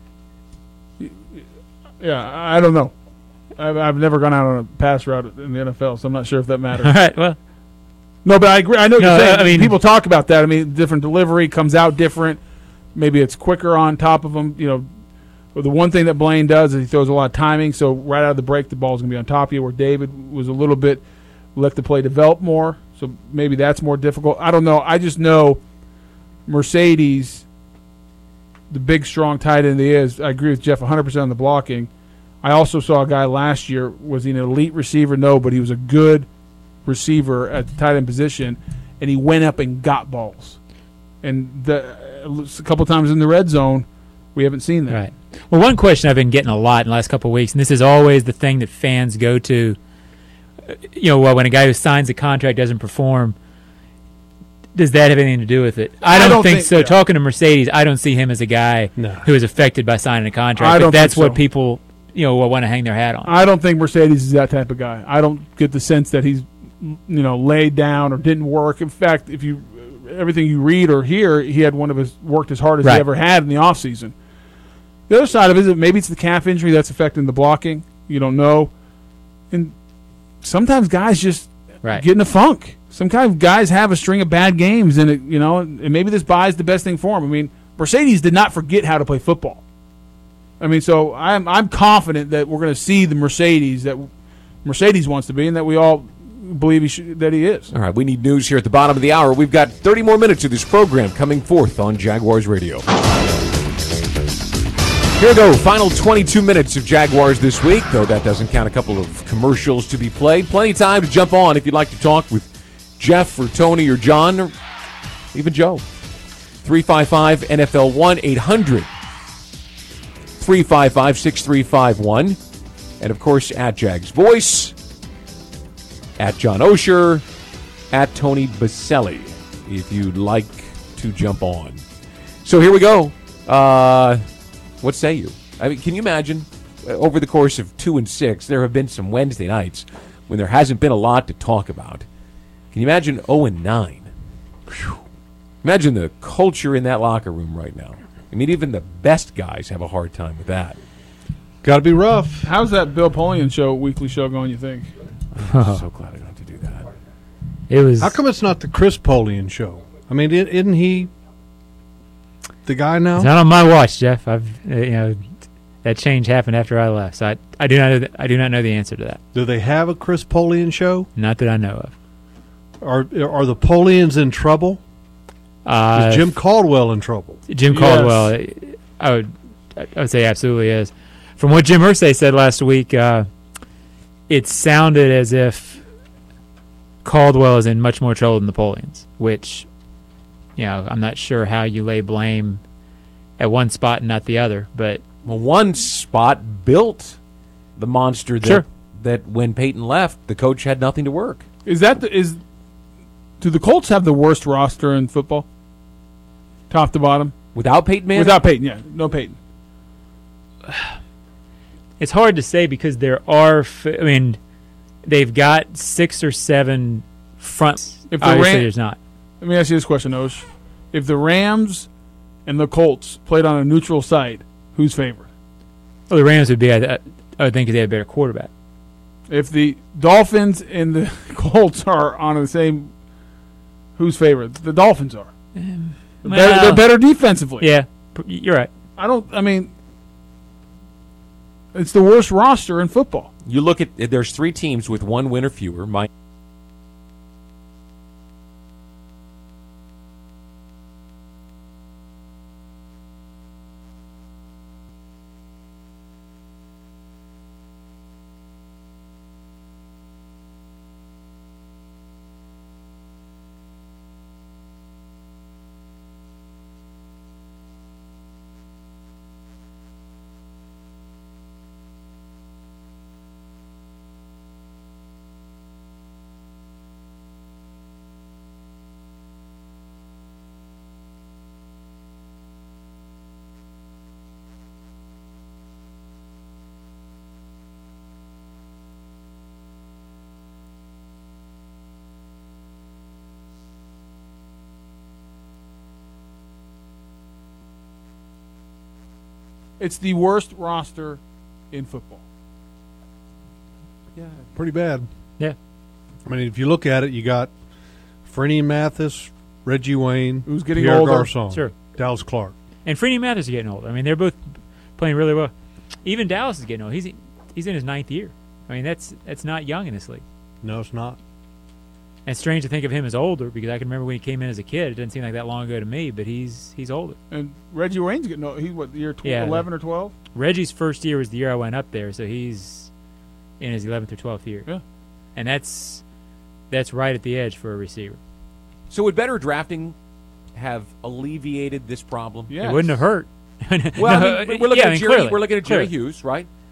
Yeah, I don't know. I've, I've never gone out on a pass route in the N F L, so I'm not sure if that matters. All right, well. No, but I agree. I know what No, you're saying. I mean- people talk about that. I mean, different delivery comes out different. Maybe it's quicker on top of them. You know, but the one thing that Blaine does is he throws a lot of timing. So right out of the break, the ball's going to be on top of you. Where David was a little bit let the play develop more. So maybe that's more difficult. I don't know. I just know Mercedes, the big, strong tight end he is. I agree with Jeff one hundred percent on the blocking. I also saw a guy last year. Was he an elite receiver? No, but he was a good receiver at the tight end position, and he went up and got balls. And the, a couple times in the red zone, we haven't seen that. Right. Well, one question I've been getting a lot in the last couple of weeks, and this is always the thing that fans go to, you know, well, when a guy who signs a contract doesn't perform, does that have anything to do with it? I don't, I don't think, think- so. yeah. Talking to Mercedes, I don't see him as a guy No. who is affected by signing a contract. I but don't that's think what so. people, you know, want to hang their hat on. I don't think Mercedes is that type of guy. I don't get the sense that he's, you know, laid down or didn't work. In fact, if you everything you read or hear, he had one of his worked as hard as Right. he ever had in the offseason. The other side of it is that maybe it's the calf injury that's affecting the blocking. You don't know, and sometimes guys just Right. get in a funk. Sometimes guys have a string of bad games, and it, you know, and maybe this buy is the best thing for him. I mean, Mercedes did not forget how to play football. I mean, so I'm I'm confident that we're going to see the Mercedes that Mercedes wants to be, and that we all believe he should, that he is. All right, we need news here at the bottom of the hour. We've got thirty more minutes of this program coming forth on Jaguars Radio. Here we go, final twenty-two minutes of Jaguars this week, though that doesn't count a couple of commercials to be played. Plenty of time to jump on if you'd like to talk with Jeff or Tony or John or even Joe. three five five N F L one, eight hundred three five five six three five one. And, of course, at Jag's Voice, at John Osher, at Tony Baselli, if you'd like to jump on. So here we go. Uh, what say you? I mean, can you imagine, uh, over the course of two and six, there have been some Wednesday nights when there hasn't been a lot to talk about. Can you imagine oh and nine? Whew. Imagine the culture in that locker room right now. I mean, even the best guys have a hard time with that. Got to be rough. How's that Bill Polian show, weekly show, going, you think? I'm so glad I don't have to do that. It was. How come it's not the Chris Polian show? I mean, i- isn't he the guy now? It's not on my watch, Jeff. I've uh, you know that change happened after I left, so I, I do not know the, I do not know the answer to that. Do they have a Chris Polian show? Not that I know of. Are are the Polians in trouble? Uh, Is Jim Caldwell in trouble? Jim Yes. Caldwell, I would I would say absolutely is. From what Jim Irsay said last week, uh, it sounded as if Caldwell is in much more trouble than the Polians, which, you know, I'm not sure how you lay blame at one spot and not the other, but Well, one spot built the monster that, Sure. that when Peyton left, the coach had nothing to work. Is that the, is? Do the Colts have the worst roster in football, top to bottom? Without Peyton Manning? Without Peyton, yeah, no Peyton. it's hard to say because there are, f- I mean, they've got six or seven fronts. If the Obviously, Ram- there's not. Let me ask you this question, Osh: if the Rams and the Colts played on a neutral site, who's favored? Well, the Rams would be, I, I would think, they have a better quarterback. If the Dolphins and the Colts are on the same, who's favored? The Dolphins are. They're, well- better, they're better defensively. Yeah, p- you're right. I don't. I mean, it's the worst roster in football. You look at, there's three teams with one win or fewer. My It's the worst roster in football. Yeah, pretty bad. Yeah. I mean, if you look at it, you got Frenian Mathis, Reggie Wayne, Who's getting Pierre older. Garcon, Sure. Dallas Clark. And Freeney Mathis is getting older. I mean, they're both playing really well. Even Dallas is getting old. He's he's in his ninth year. I mean, that's that's not young in this league. No, it's not. And it's strange to think of him as older because I can remember when he came in as a kid. It doesn't seem like that long ago to me, but he's he's older. And Reggie Wayne's getting old. He's what, year tw- Yeah. eleven or twelve? Reggie's first year was the year I went up there, so he's in his eleventh or twelfth year. Yeah. And that's that's right at the edge for a receiver. So would better drafting have alleviated this problem? Yes. It wouldn't have hurt. Well, No, I mean, we're looking yeah, I at mean, Jerry. clearly. We're looking at Jerry Clearly. Hughes, right?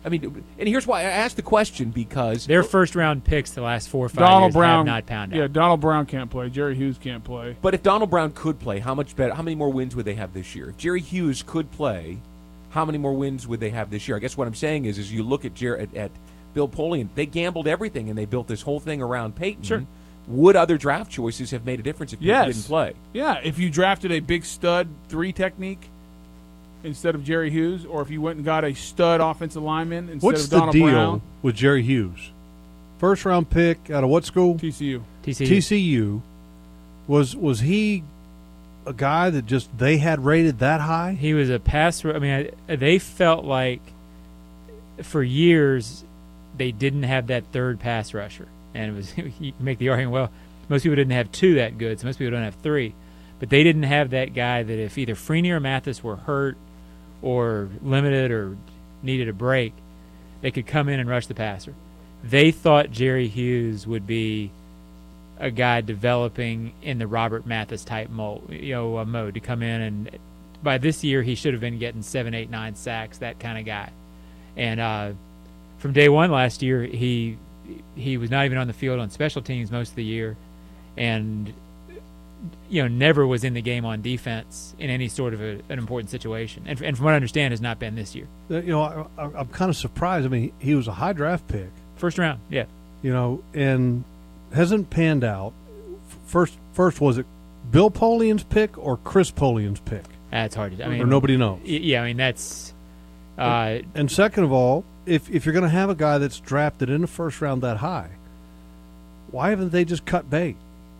I mean, and here's why I asked the question, because their first round picks the last four or five Donald years Brown, have not pounded Yeah, out. Donald Brown can't play. Jerry Hughes can't play. But if Donald Brown could play, how much better? How many more wins would they have this year? If Jerry Hughes could play, how many more wins would they have this year? I guess what I'm saying is, is you look at Jer- at, at Bill Polian, they gambled everything and they built this whole thing around Peyton. Sure. Would other draft choices have made a difference if Peyton Yes. didn't play? Yeah, if you drafted a big stud three technique instead of Jerry Hughes, or if you went and got a stud offensive lineman instead What's of the Donald deal Brown. with Jerry Hughes? First round pick out of what school? T C U. T C U. T C U. Was was he a guy that just they had rated that high? He was a pass. I mean, I, they felt like for years they didn't have that third pass rusher, and it was you make the argument. Well, most people didn't have two that good, so most people don't have three, but they didn't have that guy that if either Freeney or Mathis were hurt or limited or needed a break, they could come in and rush the passer. They thought Jerry Hughes would be a guy developing in the Robert Mathis type mold, you know, uh, mode to come in, and by this year he should have been getting seven, eight, nine sacks, that kind of guy. And uh, from day one last year, he he was not even on the field on special teams most of the year, and you know never was in the game on defense in any sort of a, an important situation. And, and from what I understand, has not been this year. Uh, You know, I, I, I'm kind of surprised. I mean, he was a high draft pick, first round, yeah. You know, and hasn't panned out. First, first was it Bill Polian's pick or Chris Polian's pick? That's hard to. I mean, or nobody knows. y- Yeah, I mean that's. Uh, and, and second of all, if if you're going to have a guy that's drafted in the first round that high, why haven't they just cut bait?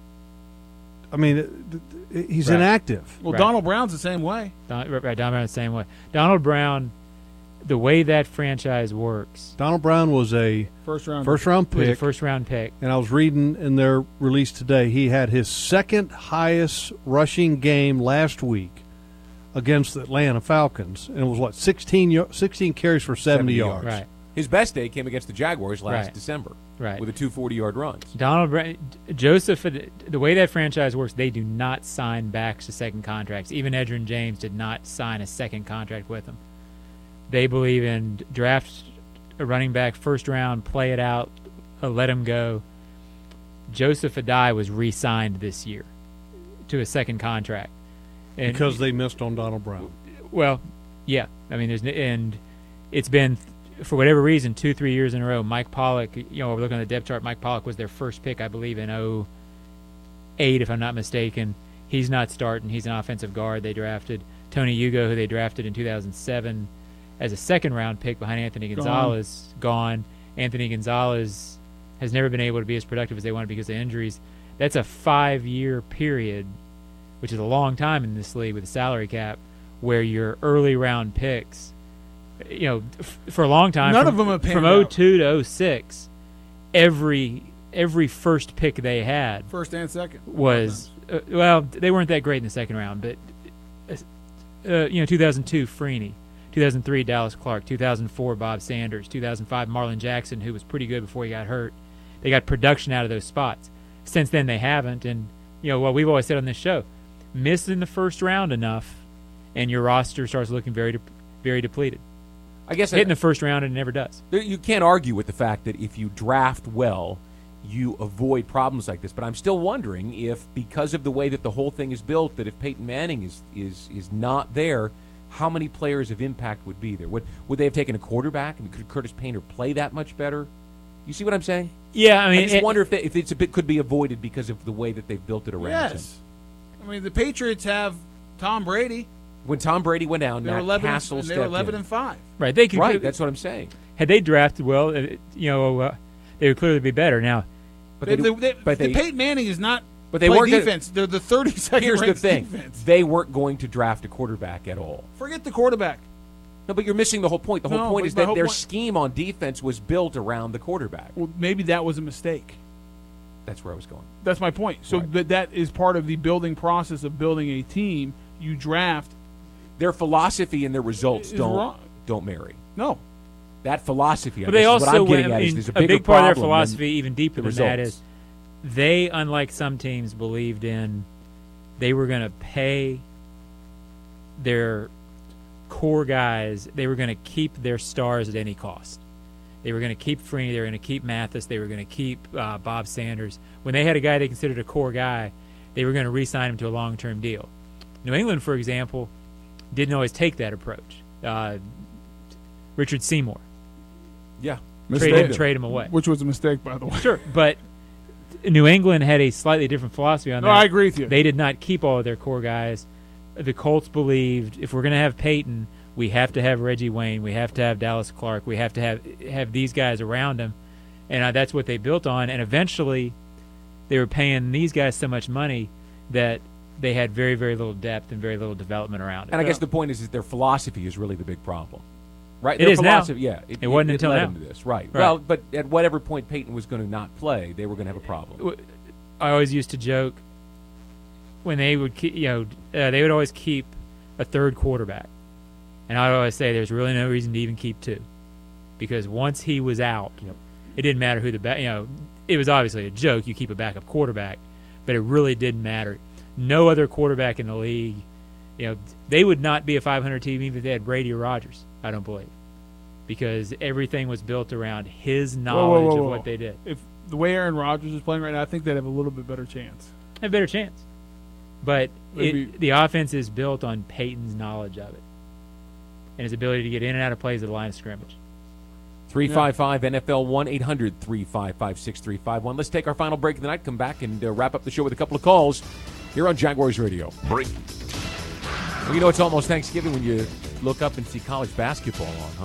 I mean, it- it- he's Right. inactive. Well, Right. Donald Brown's the same way. Don, right, Donald Brown the same way. Donald Brown, the way that franchise works, Donald Brown was a First round first round was a pick. first round pick. And I was reading in their release today, he had his second highest rushing game last week against the Atlanta Falcons, and it was what sixteen, yo- sixteen carries for seventy, yards. Right. His best day came against the Jaguars last Right. December, Right. with a two forty-yard runs. Donald Brown, Joseph, the way that franchise works, they do not sign backs to second contracts. Even Edgerrin James did not sign a second contract with them. They believe in draft a running back first round, play it out, uh, let him go. Joseph Adai was re-signed this year to a second contract. And Because they missed on Donald Brown. Well, yeah. I mean, there's n- and it's been for whatever reason two, three years in a row. Mike Pollock, you know, we're looking at the depth chart. Mike Pollock was their first pick, I believe, in oh eight, if I'm not mistaken. He's not starting. He's an offensive guard. They drafted Tony Hugo, who they drafted in two thousand seven as a second round pick behind Anthony Gone. Gonzalez. Gone. Anthony Gonzalez has never been able to be as productive as they wanted because of injuries. That's a five year period, which is a long time in this league with a salary cap, where your early round picks, you know, f- for a long time, None from, of them have panned from out. oh two to oh six, every every first pick they had First and second. was uh, well, they weren't that great in the second round, but uh, uh, you know, two thousand two Freeney, two thousand three Dallas Clark, two thousand four Bob Sanders, two thousand five Marlon Jackson, who was pretty good before he got hurt. They got production out of those spots. Since then, they haven't, and you know what we've always said on this show: miss in the first round enough, and your roster starts looking very, de- very depleted. I guess hitting I- the first round, it never does. There- You can't argue with the fact that if you draft well, you avoid problems like this. But I'm still wondering if, because of the way that the whole thing is built, that if Peyton Manning is is is not there, how many players of impact would be there? Would would they have taken a quarterback? I mean, could Curtis Painter play that much better? You see what I'm saying? Yeah, I mean, I just it- wonder if they, if it's a bit could be avoided because of the way that they've built it around him. Yes. I mean, the Patriots have Tom Brady. When Tom Brady went down, They were Matt eleven. Castle And, they stepped were eleven in. and five. Right, they could. Right, that's what I'm saying. Had they drafted well, uh, you know, uh, they would clearly be better now. But They, they, they, they, but the they, Peyton Manning is not. but they play weren't gonna- defense. They're the thirty-second Here's the ranked thing: defense. they weren't going to draft a quarterback at all. Forget the quarterback. No, but you're missing the whole point. The whole No, point but is my that whole their point- scheme on defense was built around the quarterback. Well, maybe that was a mistake. That's where I was going. That's my point. So Right. that that is part of the building process of building a team. You draft. Their philosophy and their results Is don't wrong. don't marry. No. That philosophy, I But they guess, is also what I'm getting went, I at is mean, there's a, a bigger big part of their problem philosophy, than even deeper the than that, results. is they, unlike some teams, believed in they were going to pay their core guys, they were going to keep their stars at any cost. They were going to keep Freeney. They were going to keep Mathis. They were going to keep uh, Bob Sanders. When they had a guy they considered a core guy, they were going to re-sign him to a long-term deal. New England, for example, didn't always take that approach. Uh, Richard Seymour. Yeah. Trade him, trade him away. Which was a mistake, by the way. Sure, but New England had a slightly different philosophy on no, that. I agree with you. They did not keep all of their core guys. The Colts believed if we're going to have Peyton, we have to have Reggie Wayne, we have to have Dallas Clark, we have to have have these guys around him, and uh, that's what they built on. And eventually, they were paying these guys so much money that they had very, very little depth and very little development around it. And I guess the point is that their philosophy is really the big problem. Right? It Their is now. philosophy, yeah. It, It wasn't it until led now. them to this. Right. Right. Well, but at whatever point Peyton was going to not play, they were going to have a problem. I always used to joke when they would, keep, you know, uh, they would always keep a third quarterback, and I would always say there's really no reason to even keep two, because once he was out, yep. it didn't matter who the back. You know, it was obviously a joke. You keep a backup quarterback, but it really didn't matter. No other quarterback in the league, you know, they would not be a five hundred team even if they had Brady or Rodgers. I don't believe, because everything was built around his knowledge Whoa, whoa, whoa, of whoa. what they did. If the way Aaron Rodgers is playing right now, I think they'd have a little bit better chance. A better chance. But Maybe- it, the offense is built on Peyton's knowledge of it and his ability to get in and out of plays at the line of scrimmage. three five five N F L one eight hundred three five five six three five one. Let's take our final break of the night, come back, and uh, wrap up the show with a couple of calls here on Jaguars Radio. Break. Well, you know, it's almost Thanksgiving when you look up and see college basketball on, huh?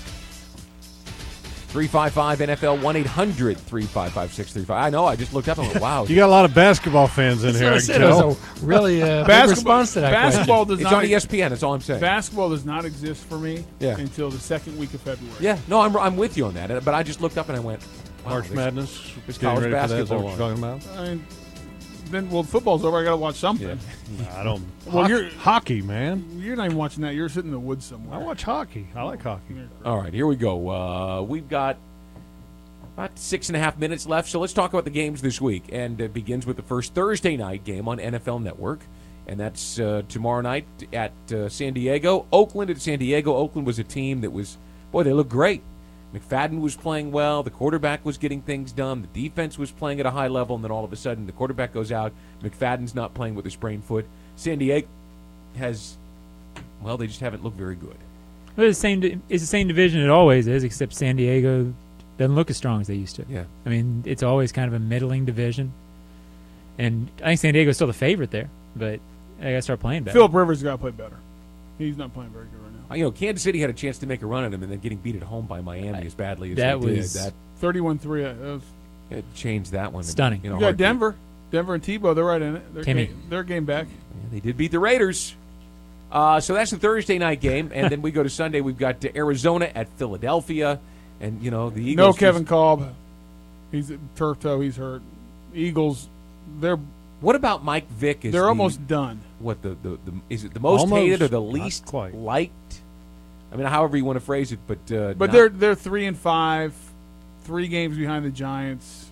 three five five N F L one eight hundred three five five six three five. I know, I just looked up and went, wow. You got a lot of basketball fans in here, That's what I said. Joe. It was a really uh, big Basketball- response to that basketball question. does It's not on E S P N, that's all I'm saying. Basketball does not exist for me Yeah. until the second week of February. Yeah, no, I'm, I'm with you on that. But I just looked up and I went, wow, March there's- Madness. There's Getting college ready for that. Is that basketball what you're on. talking about? I mean, then well, football's over. I got to watch something. Nah, I don't. Well, Hoc- you're hockey, man. You're not even watching that. You're sitting in the woods somewhere. I watch hockey. I like hockey. All right, here we go. Uh, we've got about six and a half minutes left, so let's talk about the games this week. And it begins with the first Thursday night game on N F L Network, and that's uh, tomorrow night at uh, San Diego. Oakland at San Diego. Oakland was a team that was, boy, they looked great. McFadden was playing well. The quarterback was getting things done. The defense was playing at a high level, and then all of a sudden the quarterback goes out. McFadden's not playing with a sprained foot. San Diego has, well, they just haven't looked very good. Well, it's the same. It's the same division it always is, except San Diego doesn't look as strong as they used to. Yeah. I mean, it's always kind of a middling division, and I think San Diego's still the favorite there, but I got to start playing better. Philip Rivers got to play better. He's not playing very good right now. Uh, You know, Kansas City had a chance to make a run at him, and then getting beat at home by Miami as badly as that they was did. That thirty-one three. That was it changed that one. Stunning. In a You got heartbeat. Denver. Denver and Tebow, they're right in it. They're Timmy. Game, they're game back. Yeah, they did beat the Raiders. Uh, so that's the Thursday night game, and then we go to Sunday. We've got uh, Arizona at Philadelphia, and you know the Eagles. No just- Kevin Kolb. He's turf toe. He's hurt. Eagles. They're What about Mike Vick? Is they're the- almost done. What the, the, the is it the most Almost, hated or the not least quite. liked? I mean, however you want to phrase it, but uh, But not- they're they're three and five, three games behind the Giants.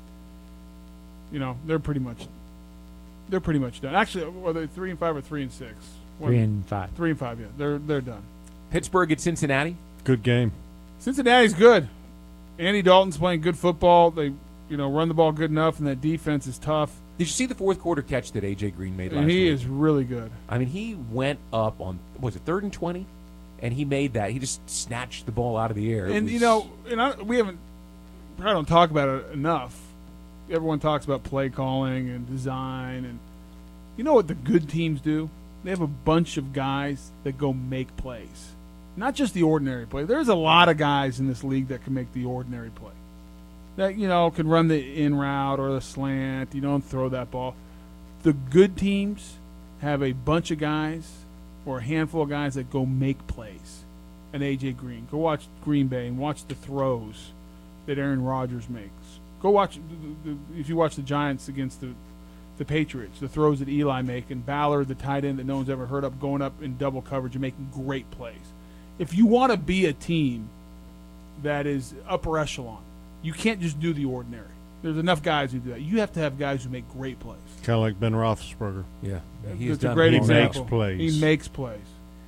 You know they're pretty much they're pretty much done. Actually, are they three and five or three and six? Three and five. Three and five. Yeah, they're they're done. Pittsburgh at Cincinnati. Good game. Cincinnati's good. Andy Dalton's playing good football. They you know run the ball good enough, and that defense is tough. Did you see the fourth quarter catch that A J Green made last And he week? is really good. I mean, he went up on was it third and twenty, and he made that. He just snatched the ball out of the air. It And was- you know, and I, we haven't probably don't talk about it enough. Everyone talks about play calling and design, and you know what the good teams do? They have a bunch of guys that go make plays, not just the ordinary play. There's a lot of guys in this league that can make the ordinary play. That you know can run the in route or the slant. You don't throw that ball. The good teams have a bunch of guys or a handful of guys that go make plays. And A J Green, go watch Green Bay and watch the throws that Aaron Rodgers makes. Go watch the, the, if you watch the Giants against the the Patriots, the throws that Eli make, and Ballard, the tight end that no one's ever heard of, going up in double coverage and making great plays. If you want to be a team that is upper echelon, you can't just do the ordinary. There's enough guys who do that. You have to have guys who make great plays. Kind of like Ben Roethlisberger. yeah, he That's has a done great he makes example. plays. He makes plays.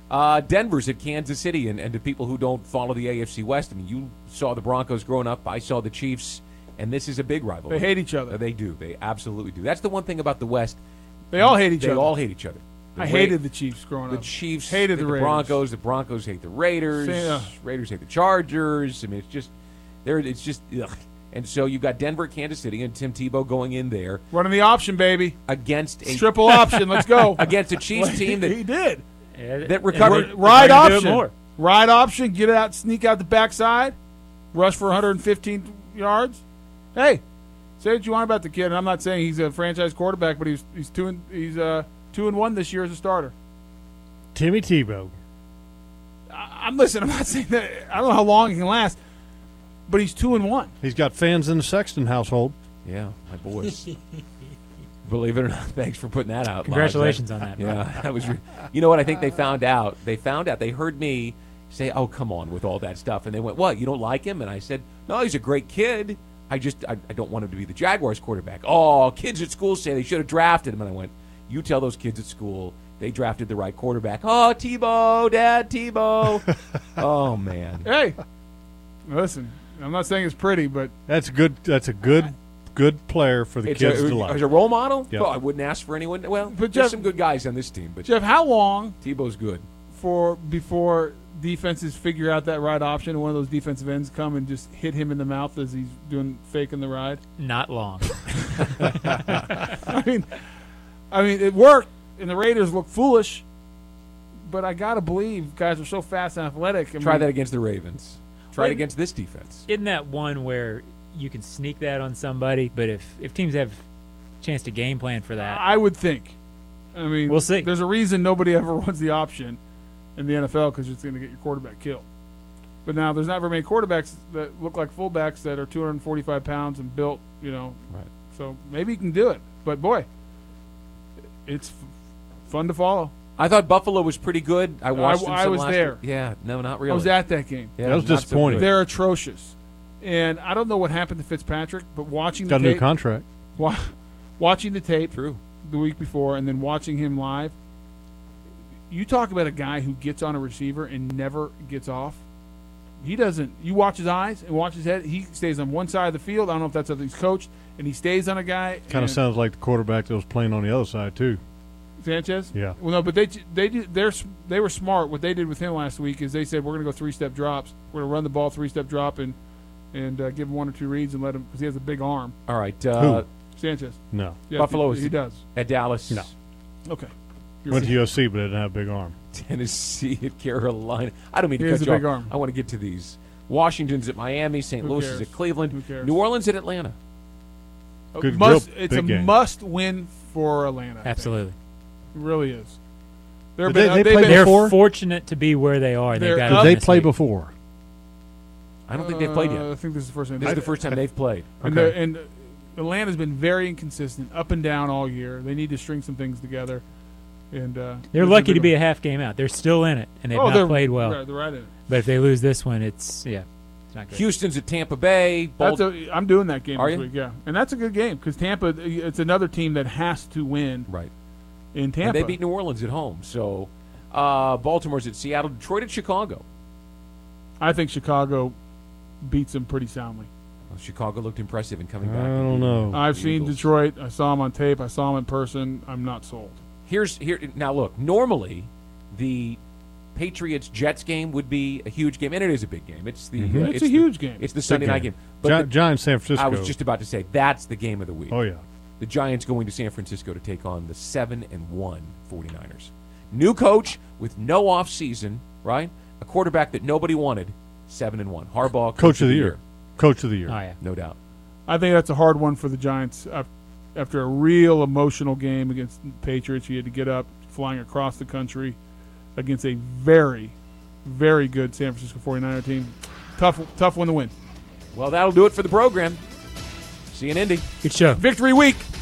Uh, Denver's at Kansas City, and, and to people who don't follow the A F C West, I mean, you saw the Broncos growing up. I saw the Chiefs, and this is a big rivalry. They hate each other. Uh, they do. They absolutely do. That's the one thing about the West. They all hate each they other. They all hate each other. The I Ra- hated the Chiefs growing the up. The Chiefs hated hate the, the Raiders. Broncos. The Broncos hate the Raiders. Same, uh, Raiders hate the Chargers. I mean, it's just there. It's just ugh. And so you've got Denver, Kansas City, and Tim Tebow going in there running the option, baby, against a triple option. Let's go against a Chiefs team that he did that recovered ride option, ride option, get it out, sneak out the backside, rush for one hundred fifteen yards. Hey, say what you want about the kid, and I'm not saying he's a franchise quarterback, but he's he's two and he's uh two and one this year as a starter. Timmy Tebow. I, I'm listening. I'm not saying that. I don't know how long he can last, but he's two and one. He's got fans in the Sexton household. Yeah, my boys. Believe it or not, thanks for putting that out. Congratulations live. on that. Yeah, that was. Re- you know what? I think they found out. They found out. They heard me say, "Oh, come on," with all that stuff, and they went, "What? You don't like him?" And I said, "No, he's a great kid. I just, I, I don't want him to be the Jaguars quarterback." Oh, kids at school say they should have drafted him, and I went, "You tell those kids at school they drafted the right quarterback." Oh, Tebow, Dad, Tebow. Oh man. Hey, listen. I'm not saying it's pretty, but that's good. That's a good, good player for the it's kids a, to like. As a role model, Yep. oh, I wouldn't ask for anyone. Well, But there's Jeff- some good guys on this team, but Jeff, how long Tebow's good. for before defenses figure out that right option and one of those defensive ends come and just hit him in the mouth as he's doing faking the ride? Not long. I mean, I mean, it worked, and the Raiders look foolish. But I gotta believe guys are so fast and athletic. I Try mean, that against the Ravens. Try it Wait. against this defense. Isn't that one where you can sneak that on somebody, but if, if teams have a chance to game plan for that, I would think. I mean, We'll see. There's a reason nobody ever runs the option in the N F L because it's going to get your quarterback killed. But now there's not very many quarterbacks that look like fullbacks that are two hundred forty-five pounds and built, you know. Right. So maybe you can do it. But boy, it's f- fun to follow. I thought Buffalo was pretty good. I watched. I, them I some was last there. week. Yeah, no, not really. I was at that game. Yeah, That was not so disappointing. good. They're atrocious. And I don't know what happened to Fitzpatrick, but watching Got a the new tape, contract. wa- watching the tape True. the week before and then watching him live, you talk about a guy who gets on a receiver and never gets off. He doesn't. You watch his eyes and watch his head. He stays on one side of the field. I don't know if that's how he's coached, and he stays on a guy. Kind of and- sounds like the quarterback that was playing on the other side too. Sanchez? Yeah. Well, no, but they they did, they're they were smart. What they did with him last week is they said we're going to go three step drops. We're going to run the ball three step drop and and uh, give him one or two reads and let him because he has a big arm. All right. Uh, Who? Sanchez. No. Yeah, Buffalo he, is he does. at Dallas. No. Okay. Went to U S C, but didn't have a big arm. Tennessee at Carolina. I don't mean to He cut has you a big off. arm. I want to get to these. Washington's at Miami. Saint Who Louis cares? is at Cleveland. Who cares? New Orleans at Atlanta. Good- must, real it's big a game. must win for Atlanta. I think. absolutely. It really is. They're Did they- they they've play been- They're before? fortunate to be where they are. They're They've got up- to Did win they this play week. before? I don't think they've played Uh, yet. I think this is the first time. This is I- the first time they've played. And, Okay. they're- and Atlanta's been very inconsistent, up and down all year. They need to string some things together. And uh, They're this lucky is to a- be a half game out. They're still in it, and they've Oh, not they're- played well. Right, they're right in it. But if they lose this one, it's yeah, it's not good. Houston's at Tampa Bay. That's Bal- a, I'm doing that game Are this you? week, yeah, and that's a good game because Tampa. It's another team that has to win right. in And Tampa. they beat New Orleans at home. So uh, Baltimore's at Seattle. Detroit at Chicago. I think Chicago beats them pretty soundly. Well, Chicago looked impressive in coming I back. don't know. I've The seen Eagles. Detroit. I saw them on tape. I saw them in person. I'm not sold. Here's here now. Look, normally the Patriots Jets game would be a huge game, and it is a big game. It's the Mhm. uh, It's a the- huge game. It's the Sunday Big night game. game. But Gi- the- Giants, San Francisco. I was just about to say that's the game of the week. Oh yeah. The Giants going to San Francisco to take on the seven and one 49ers. New coach with no off season, right? A quarterback that nobody wanted. Seven and one. Harbaugh, coach, Coach of the year. Coach of the year. Oh yeah, no doubt. I think that's a hard one for the Giants af- after a real emotional game against the Patriots. You had to get up, flying across the country against a very, very good San Francisco 49er team. Tough, tough one to win. Well, that'll do it for the program. See you in Indy. good show. Victory week.